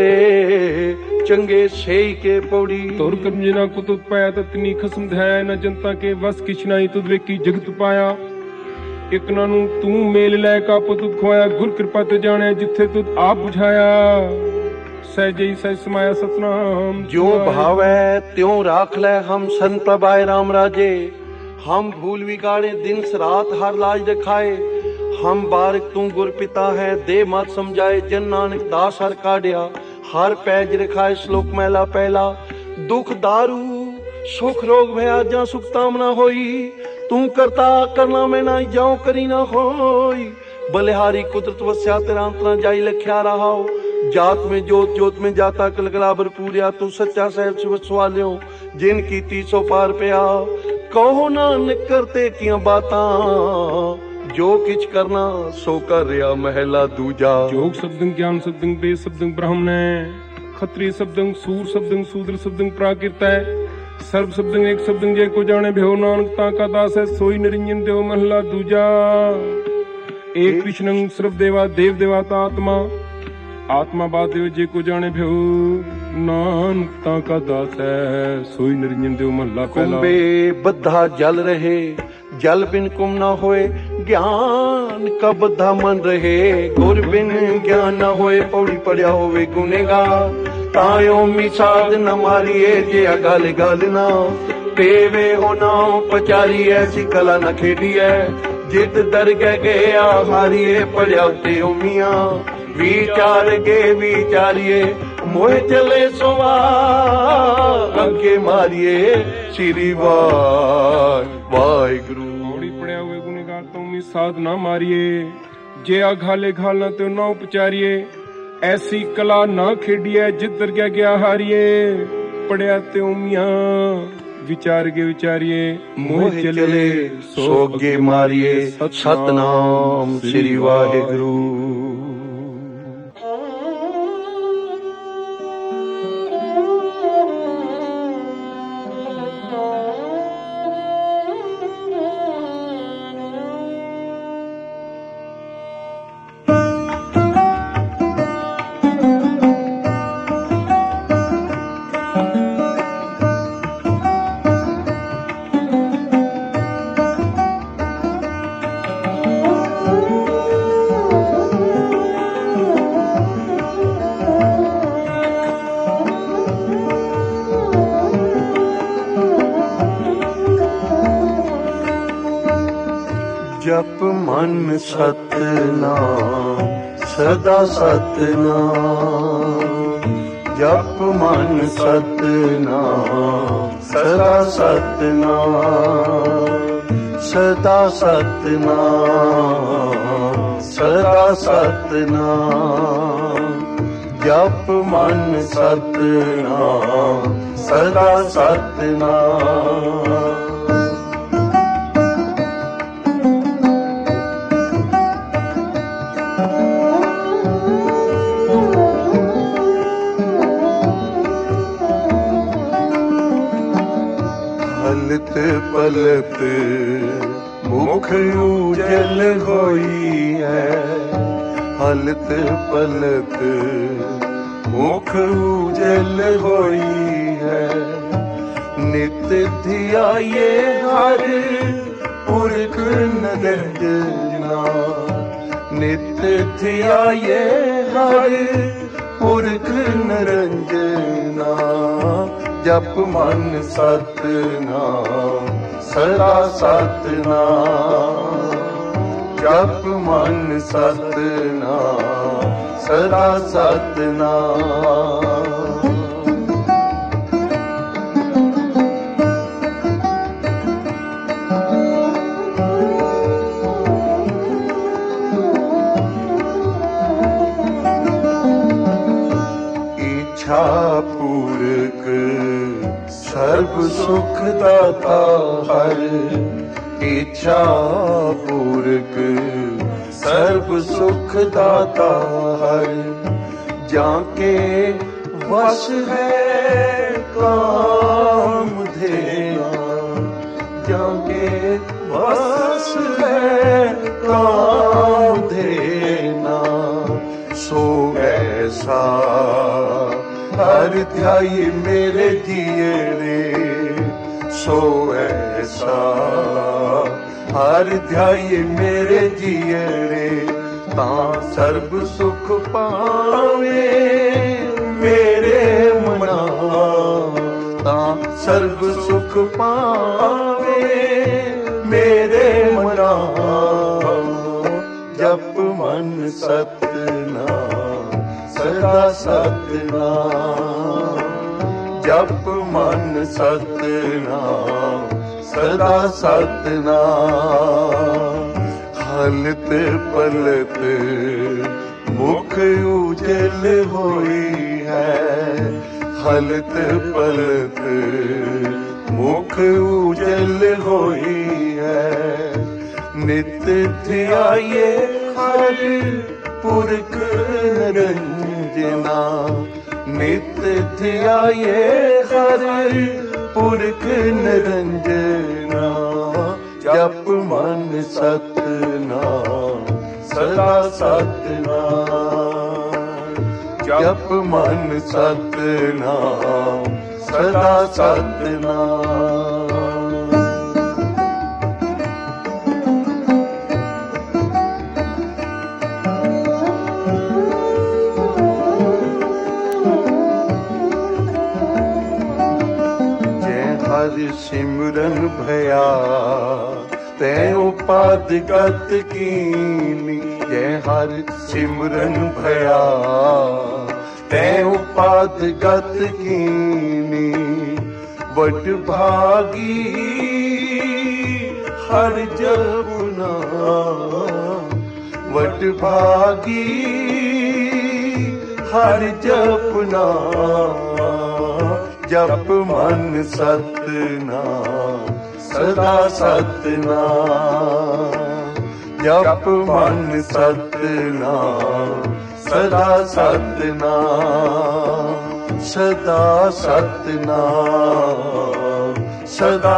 Speaker 1: चंगे सेई के पौड़ी।
Speaker 2: तोर कर्म जिना को तुद पाया ततनी खसम ध्याया, न जनता के वस किछ नाई तुद वेकी जगत पाया। एक नानू तू मेल लै का पुत खोया, गुर कृपा ते जाने जिथे तुद आप बुझाया। सहजई सहज समाया सतनाम।
Speaker 1: जो भाव है त्यों राख ले हम संत प्रभाए राम राजे। हम भूल बिगाड़े दिन रात हर लाज रखाए। हम बारक तू गुर पिता है दे मत समझाए। जन नानक दास हर काढ़िया हर पैज रखाए। श्लोक महला पहला। दुख दारू सुख रोग भया जा सुख तामना होई। तू करता करना में ना जाओ करी ना होई। बलिहारी कुदरत वस्या तेरा अंत ना जाई लख्या रहाओ। जात में जोत जोत में जाता कलकला भरपूरिया। तू सच्चा साहब शिव सवालियो जिन की 300 पार पिया। कहो नानक करते किया बाता जो किछ करना सो कर रिया महला दूजा।
Speaker 2: जोग शब्दं ज्ञान शब्दं वेद शब्दं ब्राह्मण खत्री शब्दं सूर शब्दं शूद्र शब्दं प्राकृत है। सर्व शब्दं एक शब्दं जे को जाने भ्यो नानक ता का दास है सोई निरंजन देव महला दूजा। एक कृष्णं सर्व देवा देव देवाता आत्मा आत्मा बाद देव जे को जाने भ्यो नानक ता का दास है सोई निरंजन देव महला पहला।
Speaker 1: कुंबे बद्धा जल रहे जल बिन कुम न होए। ज्ञान का बद्धा मन रहे गुर बिन ज्ञान न होए। पौड़ी पड़िया होवे गुनेगार तायो मिसाद न मारिए। जे गल गल ना पेवे हो ना पचारी। ऐसी कला न खेडी है जित दरगह गया हारिए। पड़िया ते उमिया विचार के विचारिए। मोहे चले सोवा अंके मारिए। श्री वाहिगुरु।
Speaker 2: पौड़ी पड़िया हुए गुनेगार तो मिसाद ना मारिए। जे घाले घालना तो ना उपचारिए। ऐसी कला ना खेडिए जित दरगह गया हारिए। पड़िया ते उमिया ਵਿਚਾਰ ਕੇ ਵਿਚਾਰੀਏ
Speaker 1: ਮੋਹ ਚਲੇ ਸੋ ਅੱਗੇ ਮਾਰੀਏ। ਸਤਨਾਮ ਸ੍ਰੀ ਵਾਹਿਗੁਰੂ। ਜਪ ਮਨ ਸਤਨਾਮ ਸਦਾ ਸਤਨਾਮ। ਜਪ ਮਨ ਸਤਨਾਮ ਸਦਾ ਸਤਨਾਮ। ਸਦਾ ਸਤਨਾਮ ਸਦਾ ਸਤਨਾਮ। ਜਪ ਮਨ ਸਤਨਾਮ ਸਦਾ ਸਤਨਾਮ। ਹਲਤ ਪਲਤ ਮੁਖ ਉਜਲ ਹੋਈ ਹੈ। ਹਲਤ ਪਲਤ ਮੁਖ ਉਜਲ ਹੋਈ ਹੈ। ਨਿਤ ਧਿਆਏ ਹਰ ਪੁਰਖ ਨਿਰੰਜਨਾ। ਨਿਤ ਧਿਆਏ ਹਰ ਪੁਰਖ ਨਿਰੰਜਨਾ। ਜਪ ਮਨ ਸਤਨਾਮ ਸਦਾ ਸਤਨਾਮ। ਜਪ ਮਨ ਸਤਨਾਮ ਸਦਾ ਸਤਨਾਮ। ਇੱਛਾ ਪੂਰਕ ਸਰਬ ਸੁਖ ਦਾਤਾ ਹਰ। ਇੱਛਾ ਪੂਰਕ ਸਰਬ ਸੁਖ ਦਾਤਾ ਹਰ। ਜਾਂ ਕੇ ਵਸ ਹੈ ਕਾਮ ਧੇਨਾ। ਜਾਂ ਕੇ ਵਸ ਹੈ ਕਾਮ ਧੇਨਾ। ਸੋ ਐਸਾ ਹਰ ਧਿਆਈ ਮੇਰੇ ਜੀਅਰੇ। ਸੋ ਐਸਾ ਹਰ ਧਿਆਈ ਮੇਰੇ ਜੀਅਰੇ। ਤਾਂ ਸਰਬ ਸੁਖ ਪਾਵੇ ਮੇਰੇ ਮਨਾ। ਤਾਂ ਸਰਬ ਸੁਖ ਪਾਵੇ ਮੇਰੇ ਮਨਾ। ਜਪ ਮਨ ਸਤਨਾਮ ਸਦਾ ਸਤਨਾਮ। ਜਪ ਮਨ ਸਤਨਾਮ ਸਦਾ ਸਤਨਾਮ। ਹਲਤ ਪਲਤ ਮੁਖ ਉਜਲ ਹੋਈ ਹੈ। ਹਲਤ ਪਲਤ ਮੁਖ ਉਜਲ ਹੋਈ ਹੈ। ਨਿਤ ਧਿਆਏ ਹਰ ਪੁਰਖ ਨਿਰੰਜਨਾ। ਨਿਤ ਧਿਆਏ ਹਰ ਪੁਰਖ ਨਿਰੰਜਨਾ। ਜਪ ਮਨ ਸਤਨਾਮ ਸਦਾ ਸਤਨਾਮ। ਜਪ ਮਨ ਸਤਨਾਮ ਸਦਾ ਸਤਨਾਮ। ਹਰ ਸਿਮਰਨ ਭਇਆ ਤੈ ਉਪਾਦ ਗਤ ਕੀਨੀ। ਜੈ ਹਰ ਸਿਮਰਨ ਭਇਆ ਤੈ ਉਪਾਦ ਗਤ ਕੀਨੀ। ਵਡ ਭਾਗੀ ਹਰ ਜਪਨਾ। ਵਡ ਭਾਗੀ ਹਰ ਜਪਨਾ। ਜਪ ਮਨ ਸਤਨਾਮ ਸਦਾ ਸਤਨਾਮ ਜਪ ਮਨ ਸਤਨਾਮ ਸਦਾ ਸਤਨਾਮ ਸਦਾ ਸਤਨਾਮ ਸਦਾ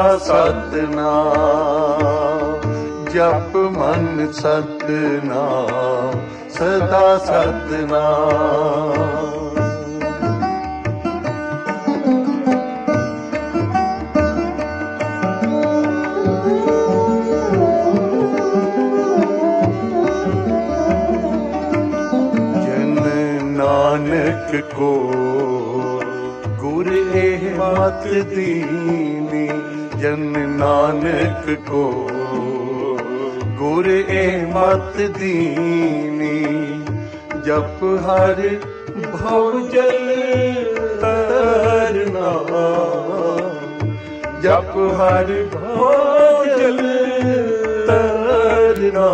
Speaker 1: ਸਤਨਾਮ ਜਪ ਮਨ ਸਤਨਾਮ ਸਦਾ ਸਤਨਾਮ ਨਾਨਕ ਕੋ ਗੁਰ ਇਹ ਮਤ ਦੀਨੀ ਜਨ ਨਾਨਕ ਕੋ ਗੁਰ ਇਹ ਮਤ ਦੀਨੀ ਜਪ ਹਰ ਭਉ ਜਲ ਤਰਨਾ ਜਪ ਹਰ ਭਉ ਜਲ ਤਰਨਾ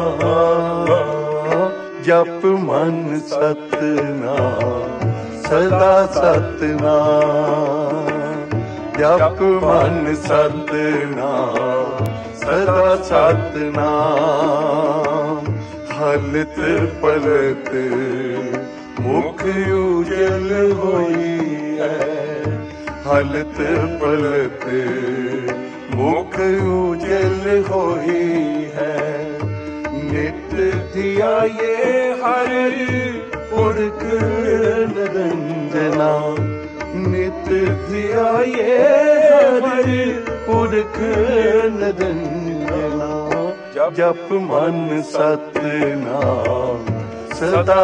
Speaker 1: ਜਪ ਮਨ ਸਤਨਾਮ ਸਦਾ ਸਤਨਾਮ ਜਪ ਮਨ ਸਤਨਾਮ ਸਦਾ ਸਤਨਾਮ ਹਲਤ ਪਲਤ ਮੁਖ ਉਜਲ ਹੋਈ ਹੈ ਹਲਤ ਪਲਤ ਮੁਖ ਉਜਲ ਹੋਈ ਹੈ ਨਿਤ ਧਿਆਏ ਹਰਿ ਪੁਰਖ ਨਿਰੰਜਨਾ ਨਿਤ ਧਿਆਏ ਹਰਿ ਪੁਰਖ ਨਿਰੰਜਨਾ ਜਪ ਮਨ ਸਤਨਾਮ ਸਦਾ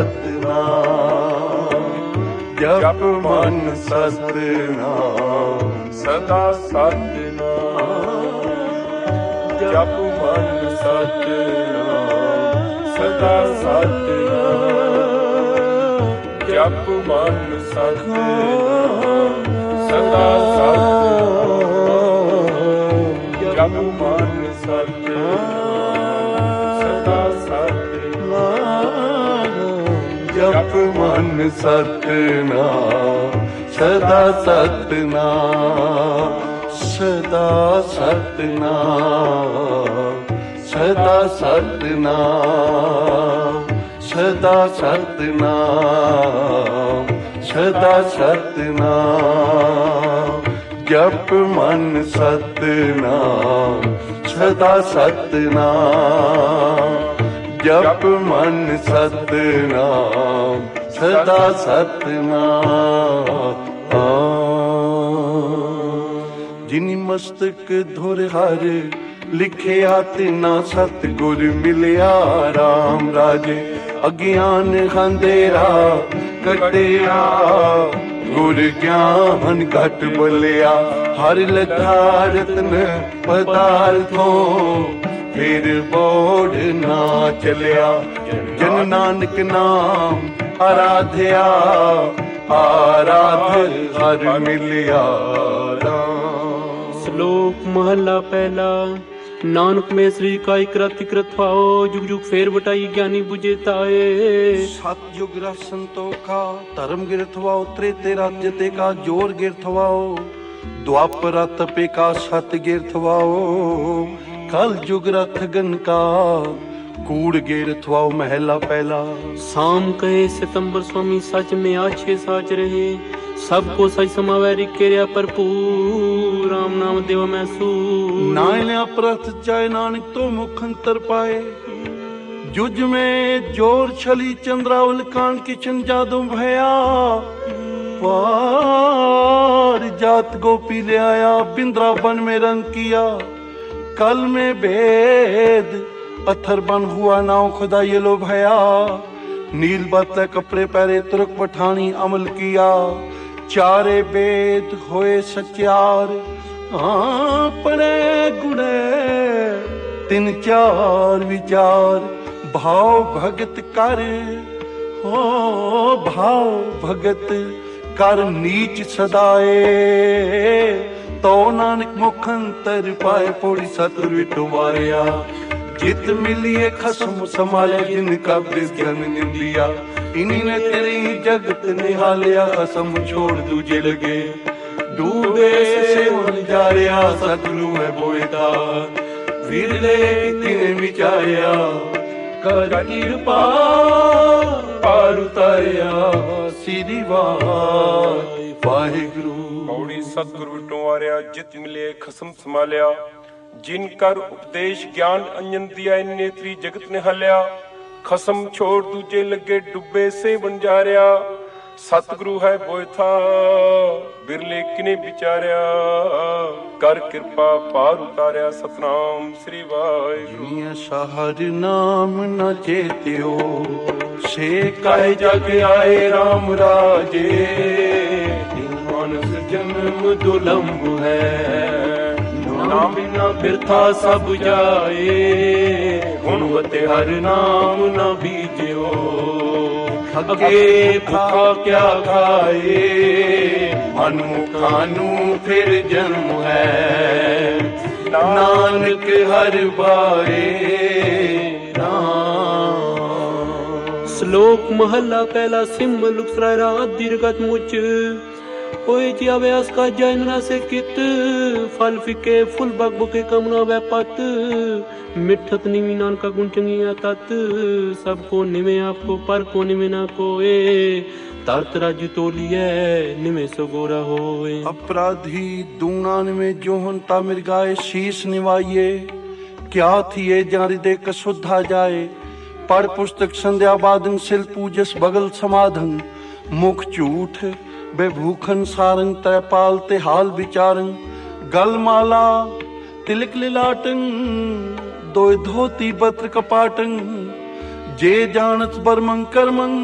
Speaker 1: ਸਤਨਾਮ ਜਪ ਮਨ ਸਤਨਾਮ ਸਦਾ ਸਤਨਾਮ ਜਪ ਮਨ ਸਤਨਾਮ ਸਦਾ ਸਤਨਾਮ ਜਪ ਮਨ ਸਤਨਾਮ ਸਦਾ ਸਤਨਾਮ ਜਪ ਮਨ ਸਤਨਾਮ ਸਦਾ ਸਤਨਾਮ ਜਪ ਮਨ ਸਤਨਾਮ ਸਦਾ ਸਤਨਾਮ ਸਦਾ ਸਤਨਾਮ ਸਦਾ ਸਤਨਾਮ ਸਦਾ ਸਤਨਾਮ ਸਦਾ ਸਤਨਾਮ ਜਪ ਮਨ ਸਤਨਾਮ ਸਦਾ ਸਤਨਾਮ ਜਪ ਮਨ ਸਤਨਾਮ ਸਦਾ ਸਤਨਾਮ ਜਿਨੀ ਮਸਤਕ ਧੁਰ ਹਰ ਲਿਖਿਆ ਤਿਨਾ ਸਤਿਗੁਰ ਮਿਲਿਆ ਰਾਮ ਰਾਜੇ ਅਗਿਆਨ ਅੰਧੇਰਾ ਕੱਟਿਆ ਗੁਰ ਗਿਆਨ ਘਟ ਬੋਲਿਆ ਹਰ ਲਤਾ ਰਤਨ ਪਦਾਰਥੋਂ ਫਿਰ ਬੋੜ ਨਾ ਚਲਿਆ ਜਨ ਨਾਨਕ ਨਾਮ ਆਰਾਧਿਆ ਆਰਾਧ ਹਰ ਮਿਲਿਆ
Speaker 3: ਸ਼ਲੋਕ ਮਹਲਾ ਪਹਿਲਾ ਨਾਨਕ ਮੈਂ ਸ੍ਰੀ ਕਾਇ ਕ੍ਰਾਤੀ ਕਰਥਾਓ ਜੁਗ ਜੁਗ ਫੇਰ ਵਟਾਈ ਗਿਆਨੀ 부ਜੇ ਤਾਏ
Speaker 1: ਸਤਯੁਗ ਰਸ ਸੰਤੋਖਾ ਧਰਮ ਗਿਰਥਵਾਓ ਤ੍ਰੇਤੇ ਰਾਜ ਤੇ ਕਾ ਜੋਰ ਗਿਰਥਵਾਓ ਦੁਆਪਰ ਤਪੇ ਕਾ ਸਤ ਗਿਰਥਵਾਓ ਕਲ ਜੁਗ ਰਥ ਗਨ ਕਾ कूड़ गिरथवाओ महला पहला
Speaker 3: शाम कहे सितंबर स्वामी सच में आछे साच रहे सबको सच समावे रिकेरिया भरपूर राम नाम देव मैसू
Speaker 1: नायलिया प्रथ चाहे नानक तो मुख अंतर पाए जुज में जोर छली चंद्रावल कान किचन जादू भया पार जात गोपी ले आया बिंद्रा बन में रंग किया कल में भेद पत्थर बन हुआ नाव खुदा ये लो भया नील बतले कपड़े पहरे तुर्क पठानी अमल किया चारे वेद होए सचार परे गुणे तिन चार विचार भाव भगत कर हो भाव भगत कर नीच सदाए तो नानक मुख अंतर पाए पौड़ी सतुर विटो मारिया जित मिलिए खसम संभाले जिनका जन निंदिया इन्हीं ने तेरी जगत निहालिया खसम छोड़ दूजे लगे ਡੂਬੇ ਸੇਵਨ ਜਾਰਿਆ ਸਤਿਗੁਰੂ ਹੈ ਬੋਇਦਾ ਵਿਰਲੇ ਕਿਤੇ ਵਿਚਾਰਿਆ ਕਰ ਕਿਰਪਾ ਪਾਰ ਉਤਾਰਿਆ ਸਿਰੀ ਵਾਹਿਗੁਰੂ।
Speaker 2: ਪੌੜੀ ਸਤਿਗੁਰੂ ਵਿਟੋਂ ਆਰਿਆ ਜਿਤ ਮਿਲੇ ਖਸਮ ਸੰਭਾਲਿਆ ਜਿਨ ਕਰ ਉਪਦੇਸ਼ ਗਿਆਨ ਅੰਜਨ ਦਿਆ ਨੇਤਰੀ ਜਗਤ ਨੇ ਹਲਿਆ ਖਸਮ ਛੋੜ ਦੂਜੇ ਲੱਗੇ ਡੁੱਬੇ ਸੇ ਬੰਜਾਰਿਆ ਸਤਿਗੁਰੂ ਹੈ ਬੋਇਥਾ ਬਿਰਲੇ ਕਿਨੇ ਵਿਚਾਰਿਆ ਕਰ ਕਿਰਪਾ ਪਾਰ ਉਤਾਰਿਆ ਸਤਨਾਮ ਸ੍ਰੀ ਵਾਹਿਗੁਰੂ।
Speaker 1: ਸਹਰ ਨਾਮ ਨ ਚੇਤਿਓ ਸੇ ਕਾਇ ਜਗ ਆਏ ਰਾਮ ਰਾਜੇ ਮਾਨਸ ਜਨਮ ਦੁਲੰਭ ਹੈ ਨਾਮ ਬਿਨਾ ਬਿਰਥਾ ਸਭ ਜਾਏ ਹੁਣ ਵਤੇ ਹਰ ਨਾਮ ਨ ਬੀਜਿਓ ਅੱਗੇ ਭੁੱਖਾ ਕਿਆ ਖਾਏ ਮਨਮੁਖਾਂ ਨੂੰ ਫਿਰ ਜਨਮ ਹੈ ਨਾਨਕ ਹਰ ਬਾਰੇ ਰਾਮ।
Speaker 3: ਸ਼ਲੋਕ ਮਹੱਲਾ ਪਹਿਲਾ ਸਿਮ ਲੁਕਸਰਾ ਰਾਤ ਦੀਰਘਤ ਮੁਚ ਹੋਏ ਜੀ ਅਵਿਆਸ ਕਾ ਜੈਨਨਾ ਸੇ ਕਿਤ ਫਲ ਫਿਕੇ ਫੁੱਲ ਬਗ ਬੁਕੇ ਕਮਨਾ ਵੈ ਪਤ ਮਿੱਠਤ ਨਿਮੀ ਨਾਨਕਾ ਗੁਣ ਚੰਗੀਆਂ ਤਤ ਸਭ ਕੋ ਨਿਵੇਂ ਆਪਕੋ ਪਰ ਕੋ ਨਿਵੇਂ ਨਾ ਕੋਏ ਤਰਤ ਰਾਜੂ ਤੋਲੀਐ ਨਿਵੇਂ ਸੋ ਗੋਰਾ ਹੋਏ।
Speaker 1: अपराधी दूना में जोहनता मिर्गाए शीश निवाइए क्या थिए जारी दे कसुद्धा जाए पढ़ पुस्तक संध्या बादन सिल पूजस बगल समाधन मुख झूठ बेभूखन सारंग त्रैपाल ते हाल विचारन गल माला तिलक लिलाटन दो धोती बत्र कपाटन जे जानत बरमं करमं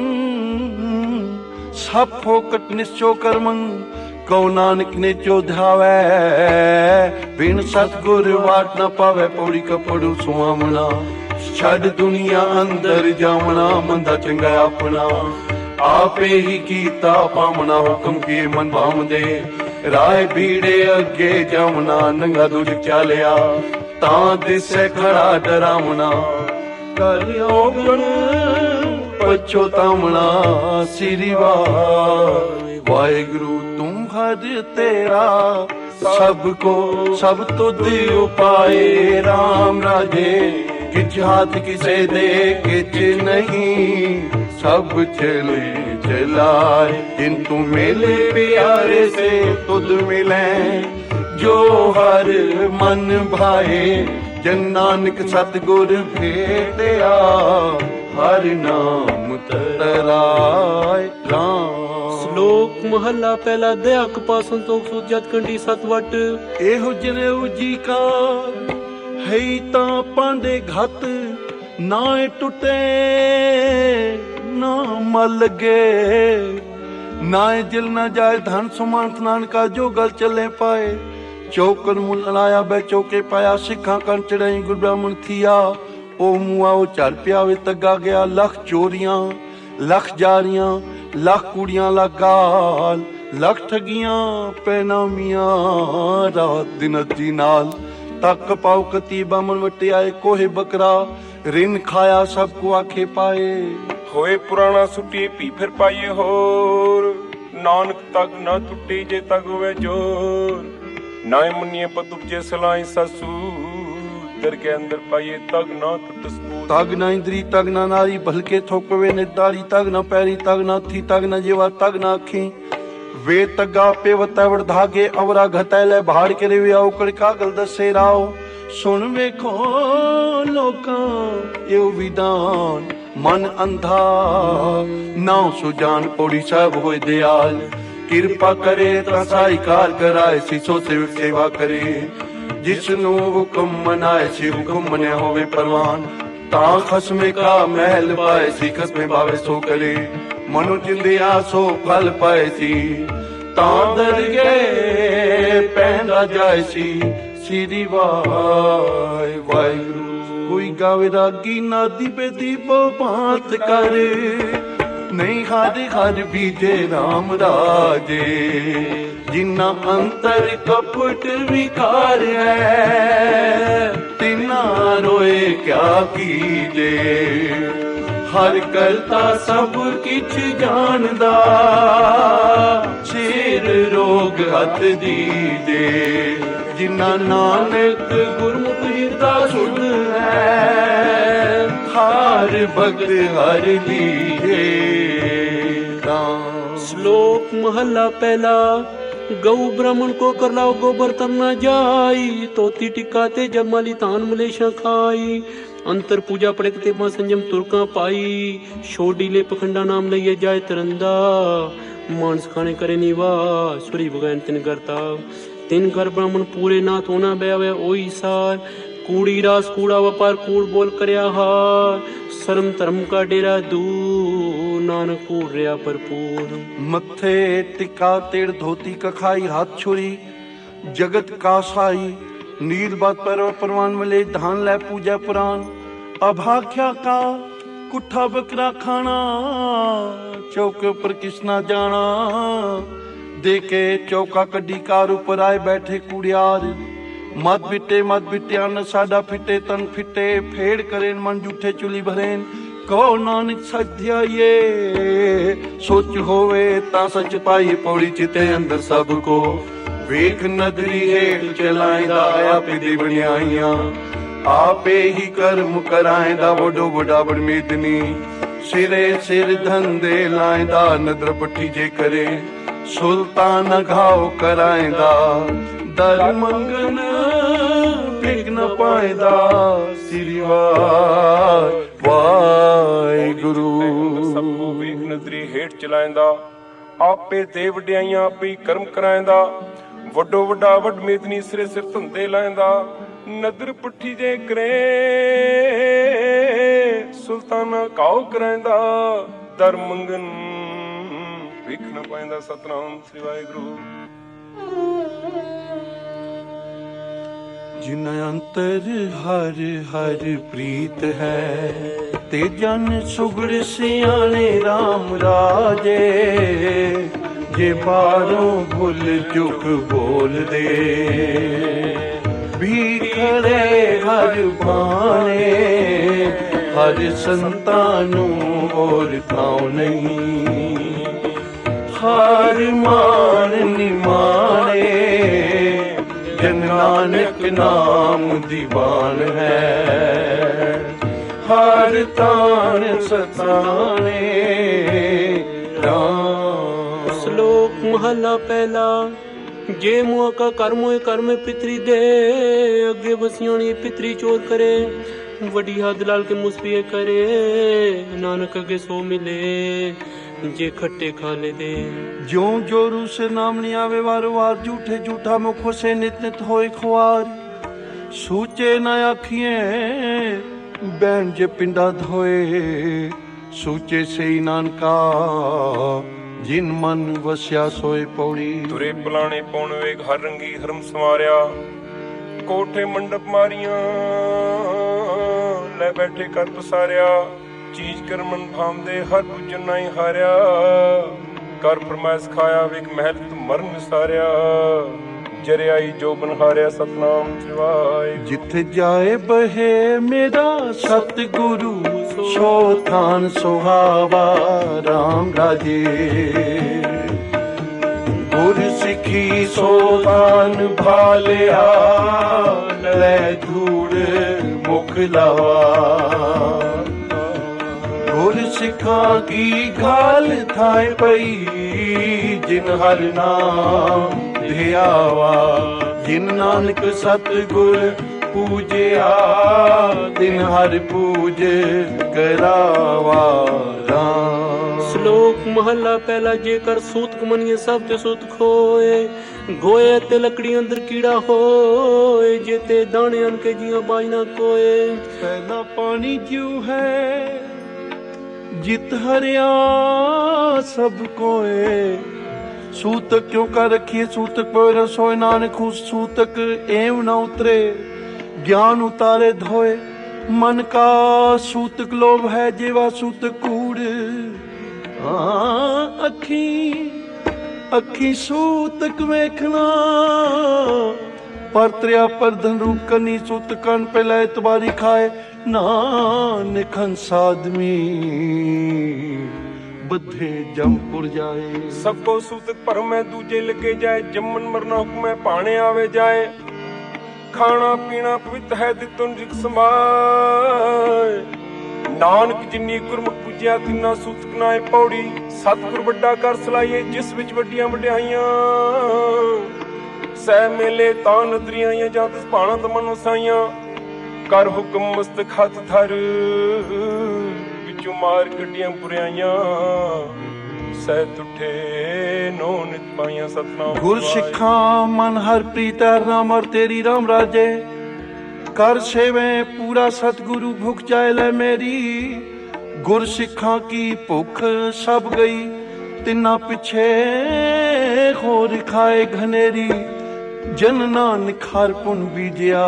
Speaker 1: सब फोकट निश्चो करमं कौ नानक ने चो ध्यावै बिन सतगुर वाट न पावै पौड़ी कपड़ू सुहावना छड़ दुनिया अंदर जावना मंदा चंगा अपना आपे ही कीता पावना हुक्म किए मन भावदे राय भीड़े अगे जावना नंगा दूज चालिया तां दिसे खड़ा डरावना कर औगण पछोतावना सिरी वाहिगुरु तुम हर तेरा सबको सब तुद उपाए राम राजे किच हाथ किसे दे किच नहीं सब चले चलाए किंतु मेले प्यारे से तुद मिले जो हर मन भाए जन नानक सतगुर भेटिया हर नाम तराए राम।
Speaker 3: ਸ਼ਲੋਕ ਮਹੱਲਾ ਪਹਿਲਾ ਦਇਆ ਕਪਾ ਸੰਤੋਖ ਸੁਧ ਜਤ ਕੰਡੀ ਸਤ ਵਟ
Speaker 1: ਇਹੋ ਜਨੇਊ ਜੀ ਕਾ ਹੈ ਤਾਂ ਪਾਂਡੇ ਘਤ ਨਾ ਟੁੱਟੇ ਨਾ ਮਲ ਲਗੇ ਨਾ ਜਿਲ ਨਾ ਜਾਏ ਧਨ ਸੁਮਾਨਤ ਨਾਨਕਾ ਜੋ ਗਲ ਚੱਲੇ ਪਾਏ ਚੌਕਨ ਮੁੱਲ ਲਾਇਆ ਬੈ ਚੌਕੇ ਪਾਇਆ ਸਿੱਖਾਂ ਕੰਨ ਚੜਾਈ ਗੁਰ ਬ੍ਰਾਹਮਣ ਥੀਆ ਉਹ ਮੂਆ ਉਹ ਝੜ ਪਿਆ ਵੇ ਤੱਗਾ ਗਿਆ ਲੱਖ ਚੋਰੀਆਂ ਲੱਖ ਜਾਰੀਆਂ ਲੱਖ ਕੁੜੀਆਂ ਲਗਾਲ ਲੱਖ ਠਗੀਆਂ ਪੈਨਾਮੀਆਂ ਰਾਤ ਦਿਨ ਅੱਧੀ ਨਾਲ ਤੱਕ ਪਾਉ ਕਤੀ ਬਾਮਣ ਵਟਿਆਏ ਕੋਹੇ ਬੱਕਰਾ ਰਿਨ ਖਾਇਆ ਸਭ ਕੋ ਆਖੇ ਪਾਏ
Speaker 2: ਹੋਏ ਪੁਰਾਣਾ ਸੁੱਟੀ ਪੀ ਫਿਰ ਪਾਈਏ ਹੋਰ ਨਾਨਕ ਤੱਕ ਨਾ ਟੁੱਟੀ ਜੇ ਤੱਕ ਹੋਵੇ ਜੋਰ ਨਾ ਮੁੰਨੀਏ ਪਤੁਪ ਜੇ ਸਲਾਈ ਸਸੂ ਦਰ ਕੇ ਅੰਦਰ ਪਾਈਏ ਤਗ ਨਾ ਟੁੱਟ ਸਪੂਤ
Speaker 1: ਤਗ ਨਾ ਇੰਦਰੀ ਤਗ ਨਾ ਨਾਰੀ ਭਲਕੇ ਥੋਕਵੇ ਨੇ ਦਾੜੀ ਤਗ ਨਾ ਪੈਰੀ ਤਗ ਨਾ ਥੀ ਤਗ ਨਾ ਜੀਵਾ ਤਗ ਨਾ ਅੱਖੀ ਵੇ ਤਗਾ ਪੇ ਵਤਵੜ ਧਾਗੇ ਅਵਰਾ ਘਟੈਲੇ ਭਾੜ ਕੇ ਰੇ ਔਕੜ ਕਾਗਲ ਦਸੇ ਰਾਓ ਸੁਣ ਵੇਖੋ ਲੋਕਾਂ ਇਹ ਵਿਦਾਨ ਮਨ ਅੰਧਾ ਨਾ ਸੁਜਾਨ ਪੌੜੀ ਸਾਹਿਬ ਹੋਏ ਦਿਆਲ ਕਿਰਪਾ ਕਰੇ ਤਾਂ ਸਾਈਕਾਰ ਕਰਾਏ ਸਿਸੋ ਸੇਵਾ ਕਰੇ ਜਿਸ ਨੂੰ ਹੁਕਮ ਮਨਾਏ ਸੀ ਹੁਕਮ ਮੰਨਿਆ ਹੋਵੇ ਪਰਵਾਨ ਤਾਂ ਖਸਮੇ ਕਾ ਮਹਿਲ ਪਾਏ ਸੀ ਖਸਮੇ ਭਾਵੇ ਸੋ ਕਰੇ ਮਨੁ ਚਿੰਦਿਆ ਸੋ ਫਲ ਪਾਏ ਸੀ ਤਾਂ ਦਰਗੇ ਪੈਂਦਾ ਜਾਏ ਸੀ ਸਿਰੀ ਵਾਹਿਗੁਰੂ। ਕੋਈ ਗਾਵੇ ਰਾਗੀ ਨਾਦੀ ਬੇਦੀ ਬੋ ਬਾਤ ਕਰ ਨਹੀਂ ਹਰ ਹਰ ਬੀਜੇ ਰਾਮ ਰਾਜੇ ਜਿਨਾ ਅੰਤਰ ਕਪਟ ਵਿਕਾਰ ਹੈ ਤਿਨਾ ਰੋਏ ਕਿਆ ਕੀਜੇ ਹਰ ਕਰਤਾ ਸਭ ਕਿਛ ਜਾਣਦਾ ਸਿਰ ਰੋਗ ਹੱਥ ਦੀਜੇ। ਜਿਨਾ ਨਾਨਕ ਗੁਰਮੁਖ ਹਿਰਦਾ ਸੁਧ ਹੈ, ਹਰ ਭਗਤ ਹਰ ਲੀਜੇ।
Speaker 3: श्लोक महला पहला। गौ ब्राह्मण को कर लाओ गोबर तर न जाई, तोती टिकाते जब माली तान मलेशा खाई। अंतर पूजा पड़कते मां संयम तुरका पाई, छोड़ी ले पखंडा नाम लइए जाए तरंदा। मानस खाने करे निवास, सूरी भगवान तिन करता। तिन कर ब्राह्मण पूरे नाथ होना बैवे ओई सार। कूड़ी रास कूड़ा व्यापार कूड़ बोल करया हार। शर्म धर्म का डेरा दूर, नानक कूड़ रहा भरपूर।
Speaker 1: मत्थे टिका तेड़ धोती कखाई, हाथ छुरी जगत का साई। नील बात पर परवान मले, धान लै पूजा पुराण। अभाख्या का कुठा बकरा खाना, चौके पर किसना जाना। देके चौका कड्डी कार उपर आए बैठे कुड़ियार। मत बिटे अन्न साडा फिटे, तन फिटे फेड़ करेन, मन जूठे चुली भरेन। कहो नानक सच ध्याइए, सोच होवे ता सच पाइए। पौड़ी चिते अंदर सबको वेख नदरी हेठ चलाएंदा। आपे दे बनियाइयां आपे ही कर्म कराएंदा। वडो वडा बड़मेदनी सिरे सिर धंधे लाएंदा। नदर पट्टी जे करे सुल्तान घाव कराएंदा। दर मंगन भिख न पाएंदा। श्री वाहिगुरु।
Speaker 2: सबको ਵੇਖ ਨਜ਼ਰੀ ਹੇਠ ਚਲਾਇੰਦਾ। ਆਪੇ ਤੇ ਵਡਿਆਈਆਂ ਆਪੇ ਕਰਮ ਕਰਾਇੰਦਾ। ਵੱਡੋ ਵੱਡਾ ਵੱਡ ਮੇਦਨੀ ਸਿਰੇ ਸਿਰ ਧੰਦੇ ਲਾਇੰਦਾ। ਨਦਰ ਪੁੱਠੀ ਜੇ ਕਰੇ ਸੁਲਤਾਨਾ ਕਾਉ ਕਰਾਇੰਦਾ। ਦਰ ਮੰਗਨ भिख न पाइंदा। सतनाम श्री वाहिगुरु।
Speaker 1: जिन अंतर हर हर प्रीत है, ते जन सुगड़ सियाने राम राजे। जे बारों भुल चुक बोल दे, भीखरे हर बाणे। हर संतानों और थाओ नहीं, हार मान निमाने। जन नानक नाम दीवान है, हार तान सताने।
Speaker 3: श्लोक महला पहला। जे मुआ का कर्म होए कर्म पितरी दे, अगे बसियाणी पितरी चोर करे। वडी हाथ लाल के मुसपिए करे, नानक अगे सो मिले। जे खट्टे खा ले दे।
Speaker 1: ज्यों जोरू से नाम नहीं आवे वारो वार। झूठे झूठा मुखों से नित नित होए खुआर। सूचे न आखिए बैन जे पिंडा धोए। सूचे से ही नानका जिन मन वस्या सोए। पौड़ी
Speaker 2: तुरे पलाने पौन वेग हर रंगी हरम संवारिया। कोठे मंडप मारिया ले बैठे कर पसारिया। चीज कर मन भामदे हर पूजन नहीं हारिया। कर फरमाइश खाया वेग महल तू मरण विसारिया। जरे आई जो बन हारिया। सतनाम शिवाय।
Speaker 1: जिथे जाए बहे मेरा सतगुरु, सो थान सुहावा राम राजे। गुर सिखी सोतान भालिया, ले धूड़ मुख लावा। गुर सिखा की घाल थाए पई, जिन हर नाम धियावा। जिन नानक सतगुर पूजिया, दिन हर पूज करावा।
Speaker 3: श्लोक महला पहला। जेकर सूत कमनिए सब ते सूत खोए। गोए ते लकड़ी अंदर कीड़ा होए। जेते दाने अन के जिया बाजना कोए।
Speaker 1: पहला पानी क्यों है जित हरिया सब कोए। सूतक क्यों कर रखिए सूतक पर सोए। नानक सूतक एवं न उतरे, ज्ञान उतारे धोए। मन का सूतक लोभ है, जेवा सूतक कूड़। अखी सूतक वेखना, परत्रिया पर धन रूप करनी। सूतक कन पे लाए तबारी खाए। नानक हंस आदमी बद्धे जमपुर जाए।
Speaker 2: सबको सूतक भरम है दूजे लगे जाए, जमन मरना हुक्म है पाने आवे जाए। खाना पीना पवित्र है दितों रिक समाए, नानक जिन्नी गुरमुख पूजिया तिन्ना सूतक नाए पौड़ी। सतगुर वड्डा कर सलाइए जिस विच वड्डियां वड्डियाइयां, सह मेले तां नदरियां जा तिस भाणा तमन वसाइयां। कर हुक्म मस्तक हथ थर विचों मार कड्डियां बुराइयां, सह तुठे नो नित पाइयां सतनाम।
Speaker 1: गुर सिखा मन हर प्रीत राम और तेरी राम राजे, कर सेवे पूरा सतगुरु भुख जाए ले मेरी। गुर सिखा की भुख सब गई तिना पिछे होर खाए घनेरी। जन नानक हर पुन बीजिया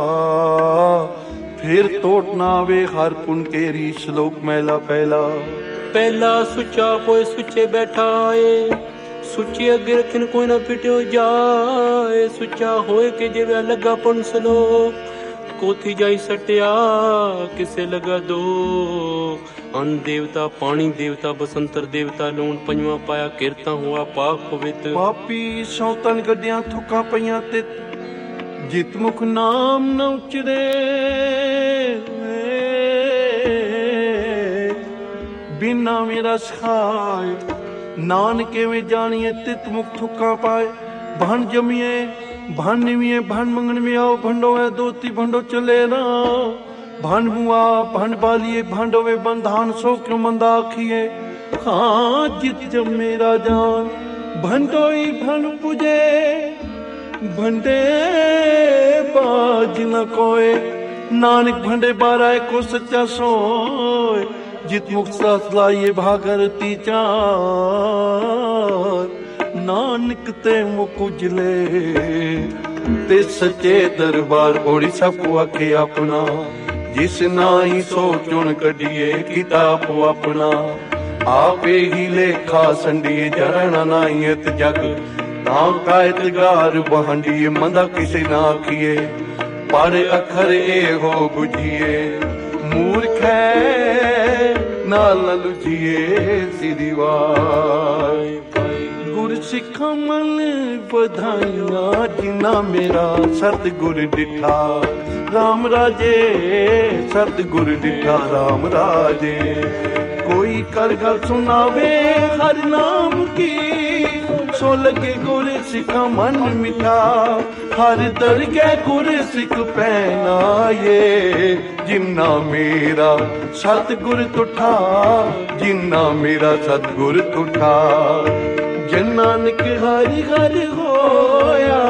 Speaker 1: फिर टोट ना वे हर पुन केरी। श्लोक मैला पहला।
Speaker 3: पहला सुचा कोई सुचे बैठा है, सुची अगे रखन कोई ना पिटियो जाए। सुचा होए के जेवे लगा पुन श्लोक, कोथी जाई सटिया किसे लगा दो। अन्न देवता पानी देवता बसंतर देवता लूण पंजवा पाया कीर्ता हुआ पाक पवित्र।
Speaker 1: पापी सौतन गड्डियां थुका पईयां तित, जित मुख नाम न उचरे। बिना मेरा सखाए नानके में जानिए, तित मुख थुका पाए। भन जमिए भन निमिए भन मंगन में आओ, भंडो है दोती भंडो चले ना। भन हुआ भन बालिए भंडोवे बंधान, सो क्यों मंदा आखिए। हाँ जित जब मेरा जान भंडोई भन पुजे, भंडे बाज न कोय। नानक भंडे बाराए को सच्चा सोय, जित मुख साथ लाइए भागरती चार। नानक ते मुख उजले ते सच्चे दरबार, ओड़ी सबको आखे अपना। जिस नाई सो चुन कढिए किताब अपना। आपे ही लेखा संडिए जरना नाइयत जग, तां कायत गार बहंडिए मंदा किसे ना आखिए। पर अखर ए हो बुझिए, मूर्ख है नाल लुझिए सिरिवाय। गुर सिखा मन बधाइयां जिना मेरा सतगुर डिठा। राम राजे सतगुर डिठा राम राजे। कोई कर गल सुनावे हर नाम की, सो लगे गुर सिखा मन मिठा। हर दरगे गुर सिख पहनाए, जिन्ना मेरा सतगुर तुठा। जिन्ना मेरा सतगुर तुठा। जन नानक हरि हरि होया,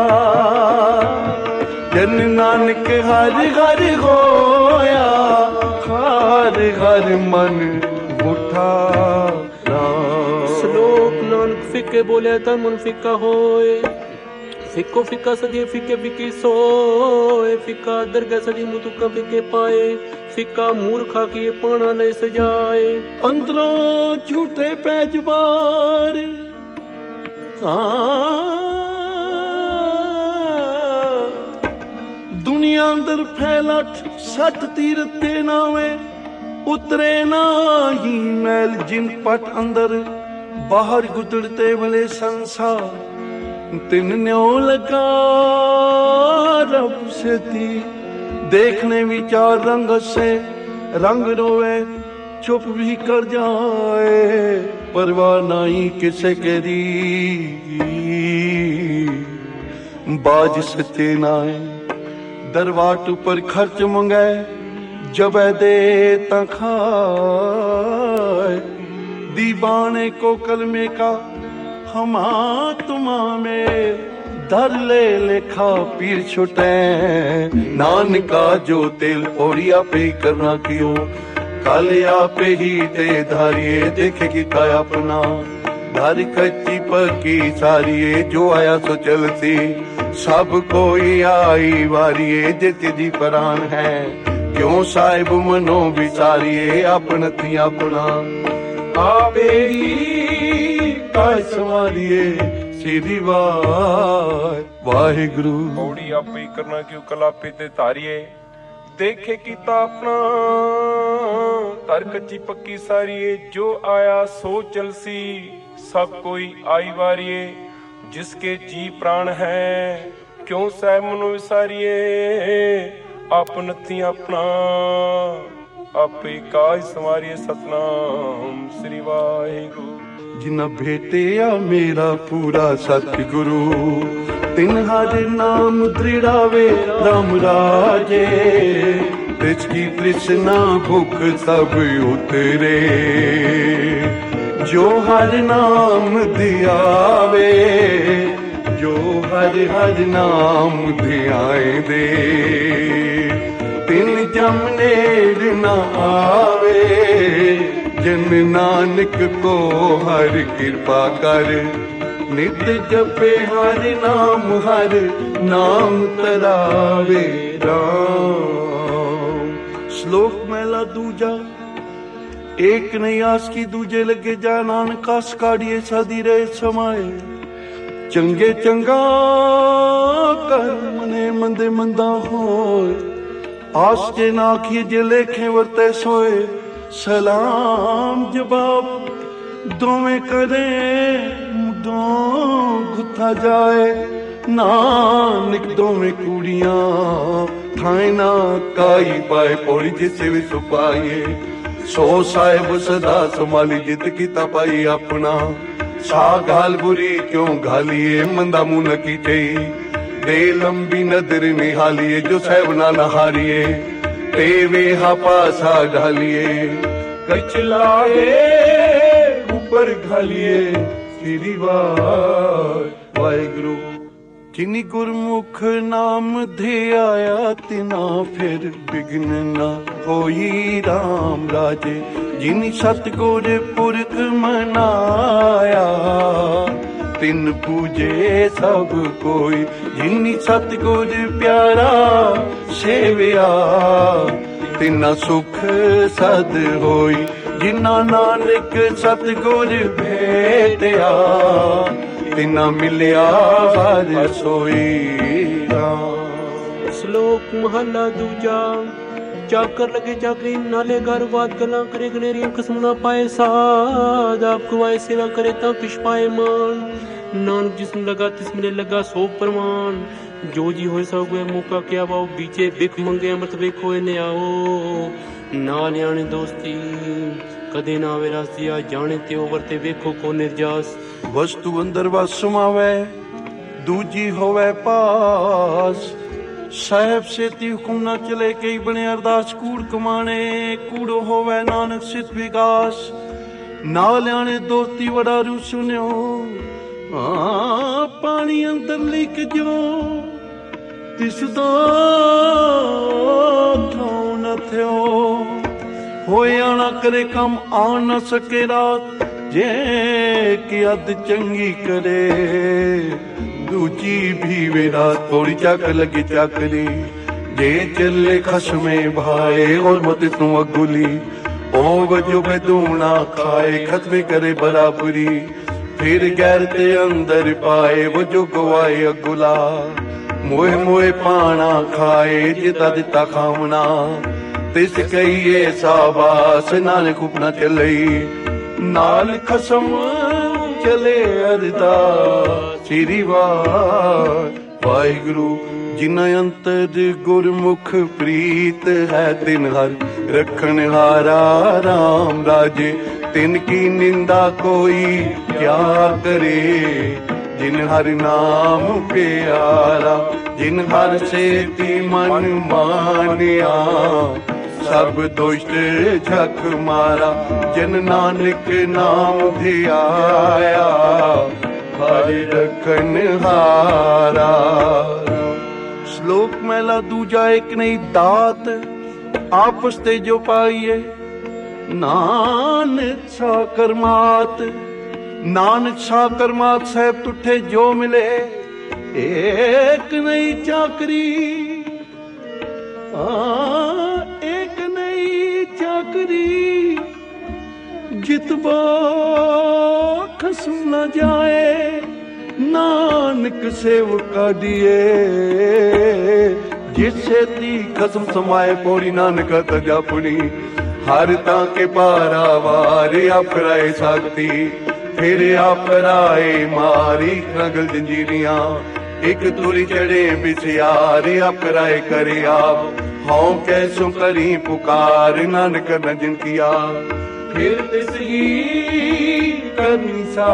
Speaker 1: जन नानक हरि हरि होया। हर हर मन उठा।
Speaker 3: श्लोक नानक फिके बोले तन मन फिका होए। फिको फिका सदिए फिके फिकी सोए। फिका दरगाह सदी मुतुका फिके पाए। फिका मूर्खा किए पाना ले सजाए।
Speaker 1: अंदरों झूठे पैजबार, दुनिया अंदर फैला सट तीर ते नावे। उतरे ना ही मैल जिन पट अंदर, बाहर गुजरते भले संसार। तिन न्यो लगा रब से थी, देखने विचार रंग से रंग रोवे। चुप भी कर जाए परवाह नहीं किसे केरी। बाज सच्चे नाए दरवाट पर खर्च मंगाए, जब दे ता खाए। दीवाने को कलमे का हमा तुमा में, दर ले लेखा पीर छुटे। नानका जो तेल ओरिया पे करना क्यों, कालिया पे ही ते धारिये देखेगी काय अपना। धार कच्ची पक्की सारिये जो आया सो चलती। सब कोई आई वारिये जित दी परान है। क्यों साहिब मनो विचारिये अपन थी अपना। आपे ही काय सवारिये सीधी वाहिगुरु।
Speaker 2: औड़ी आपे ही करना क्यों कलापे ते तारिये। देखे कीता अपना कर कच्ची पक्की सारिये, जो आया सो चलसी, सब कोई आई वारिये। जिसके जी प्राण है क्यों सह मनु विसारिये, आप नथी अपना आपे काज संवारिये। सतनाम श्री वाहिगुरु।
Speaker 1: जिन्ना भेटिया मेरा पूरा सतगुरु, तिन हर नाम दृढ़ावे राम राजे। तिसकी तृष्णा भूख सब उतरे, जो हर नाम धियावे, जो हर हर नाम धियाए दे। तिन जम नेड़ न आवे, जन नानक को हर कृपा कर। नित जपे हर नाम तरावे राम। श्लोक महला दूजा। एक नहीं आस की दूजे लगे जा, नानक आस काढ़िए साधी रहे समाए। चंगे चंगा कर मने मंदे मंदा होए, आस के नाखी जे लेखे वर्ते सोए। सलाम जवाब दोवें करे, दो गुथा जाए। नानक दोवें कुड़ियां थाए ना काई पाए, पौड़ी जिसे भी सुपाइए। सो साहिब सदा संभाली, जित कीता पाई अपना। सा गाल बुरी क्यों घालिए, मंदा मुंह न की चई। दे लंबी नदर निहालिए, जो साहिब ना नहारिए। ते वे हा पासा ढालिए, कचलाए ऊपर घालिए। श्री वाहिगुरु। जिनी गुरमुख नाम धियाया, तिना फिर बिघ्न न होई राम राजे। जिनी सतगुर पुरख मनाया, तिन पूजे सब कोई। जिनी सतगुर प्यारा सेविया, तिना सुख सद होई। जिना नानक सतगुर भेटिया, तिना मिलिया हर सोई राम।
Speaker 3: श्लोक महला दूजा। चाकर लगे चाकरी, नाले घर बात गला करे। गनेरी कसम ना पाए साध, आपको वाय सेवा करे ता किश पाए मान। नानक जिसम लगा तिसमें लगा सो प्रमाण। जो जी होए सब हुए मौका क्या वाओ, बीचे बिख मंगे अमृत देखो ने आओ। नाल आने दोस्ती कदे ना वे रासिया, जाने ते वरते वेखो को निर्जास।
Speaker 1: वस्तु अंदर वस समावे, दूजी होवे पास। साहेब से ती हुकुम न चले, कई बने अरदास कूड़ कमाने। कूड़ो होवे नानक सित विकास, नाल आने दोस्ती वड़ा रू सुनियो। पानी अंदर लिख जो, तिसदा थां न थियो। होए आना करे कम आ न सके रात, जे की अद चंगी करे। दूजी भी वे रात, थोड़ी चाकर लगी चाकरी। जे चले खसमे भाए, और मत तू अगुली। ओ वजो बेदूना खाए, खत्मे करे बराबरी। फिर गैर ते अंदर पाए, वजो गवाए अगुला। मोए मोए पाना खाए, जिता दिता खावना। तिस कहिए साबास, नानक उपना चलई। नाल खसम चले अरदास। श्री वाहिगुरु। जिन्ना अंतर गुरमुख प्रीत है, तिन हर रखन हारा राम राजे। तिन की निंदा कोई क्या करे, जिन हर नाम प्यारा। जिन हर से ती मन मानिया, सब दुष्ट झक मारा। जन नानक नाम धियाया, हर रखन हारा। श्लोक महला दूजा। एक नहीं दात आपस ते जो पाइए, नानक साकर मात। नानक साकर मात साहब तुठे जो मिले। एक नहीं चाकरी, एक नहीं चाकरी। जितबा खसम न जाए, नानक सेवका दिए। जिसे दी कसम समाए पौड़ी नानक तजापुनी हर ताके पारावार अपराए सकती फिर अपराए मारी नगल जंजीरियां एक तुरी चढ़े बिसियार अपराए करे आप हाँ कैसों करी पुकार नानक न जिन किया फिर तिसगी करनी सा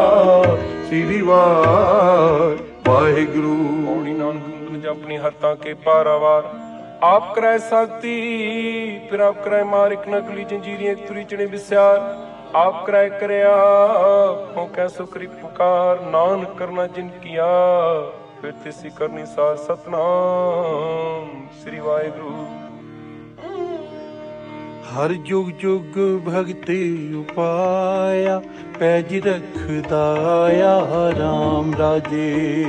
Speaker 1: श्रीवार वाहिगुरु
Speaker 2: पौड़ी नानक अपनी हत्ता के पारावार आप कराए सकती फिर आप कराए मार एक नकली जंजीरियां तुरी चढ़े बिस्यार आप कराए करया हो कैसो करी पुकार नान करना जिन किया फिर तिसी करनी सा सतनाम श्री वाहिगुरु
Speaker 1: हर जुग जुग भक्ति उपाया पैज रखदाया राम राजे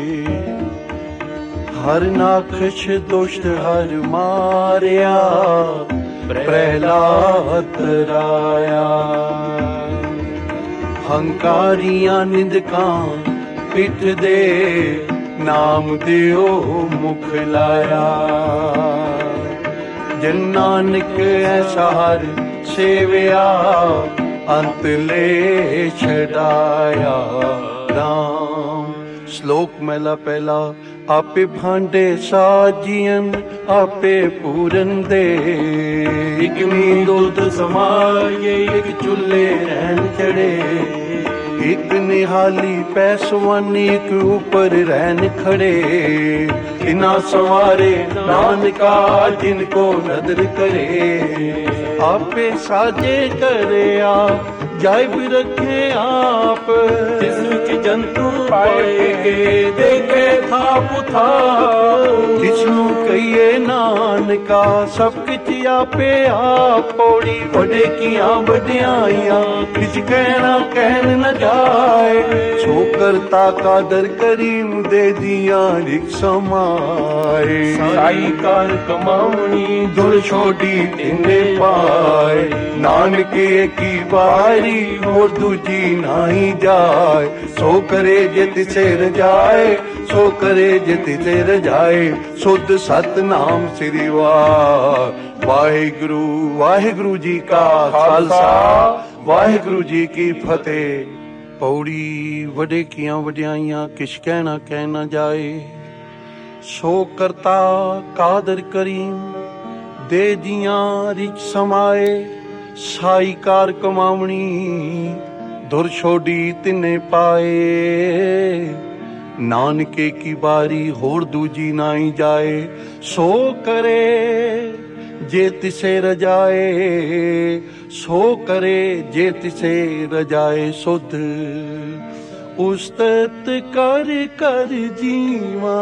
Speaker 1: हर नाखश दुष्ट हर मारिया प्रहलाद राया हंकारियां निंदकां पिठ दे नाम दियो मुख लाया जन नानक ऐसा हर सेविया अंत ले छड़ाया राम श्लोक महला पहला आपे भांडे साजियन आपे पूरन दे एक नी दुध समाये एक चूल्हे रहन चढ़े एक निहाली पैसवानी के ऊपर रहन खड़े इना सवारे नानका जिनको नदर करे आपे साजे करे आप जाय भी रखे आप जिस जंतु पाएगे देखे था पुथा जिसनु कहिए नानका सब किच आपे आप पौड़ी बड़े किया बड़ियाइया किच कहना कहन न जाए सो करता कादर करीम दे दिया रिक समाए साई कार कमावनी दुर छोड़ी तिने पाए नानके की बारी और दूजी नाही जाए सो करे जित से रजाए सो करे जित से रजाए शुद्ध सतनाम श्री वाहिगुरु वाहिगुरु जी का खालसा वाहिगुरु जी की फतेह पौड़ी वडे किया वड्याइयां किश कहना कहना जाए सो करता कादर करीम दे दियां रिच समाए साई कार कमावनी धुर छोड़ी तिने पाए नानके की बारी होर दूजी नाई जाए सो करे जे तिसे रजाए सो करे जे तिसे रजाए सुध उस्तत कर कर जीवा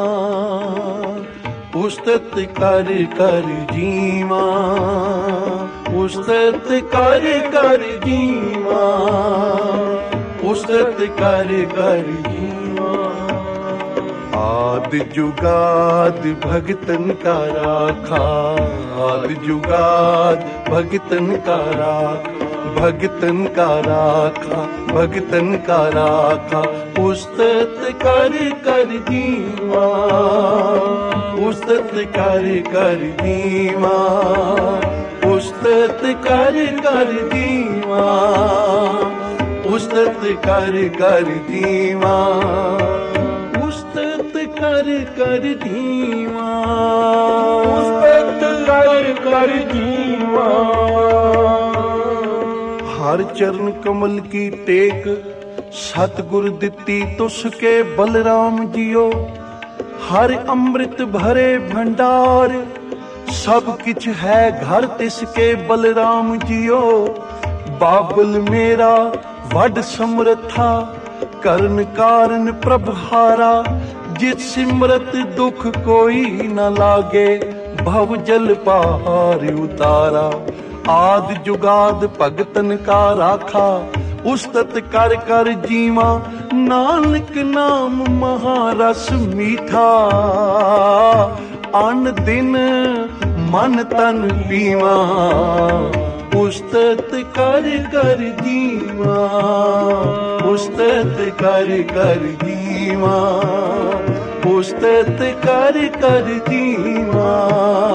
Speaker 1: उस्तत कर कर जीवा उस्तत कर कर जीवा उस्तत कर कर जीवा आदि जुगाद भगतन का राखा आदि जुगाद भगतन का राखा भगतन का राखा भगतन का राखा उस्तत कर कर जीवा उस्तत कर कर जीवा उस्तत कर कर जीवा उस्तत कर कर जीवा उस्तत कर कर जीवा उस्तत कर कर जीवा हर चरण कमल की टेक सतगुर दिती तुसके बलराम जियो हर अमृत भरे भंडार सब किछ है घर तिसके बलराम जियो बाबुल मेरा वड समरथा करन कारण प्रभहारा जित सिमरत दुख कोई न लागे भव जल पार उतारा आद जुगाद भगतन का राखा उस्तत कर कर जीवा नानक नाम महारस मीठा अन दिन मन तन पीवा उस्तत कर कर जीवा उस्तत कर कर जीवा उस्तत कर कर जीवा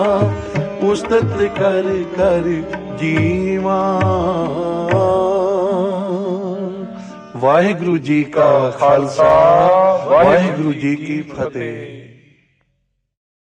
Speaker 1: ਉਸਤਤ ਕਰ ਕਰ ਜੀਵਾਂ। ਵਾਹਿਗੁਰੂ ਜੀ ਕਾ ਖਾਲਸਾ, ਵਾਹਿਗੁਰੂ ਜੀ ਕੀ ਫਤਿਹ।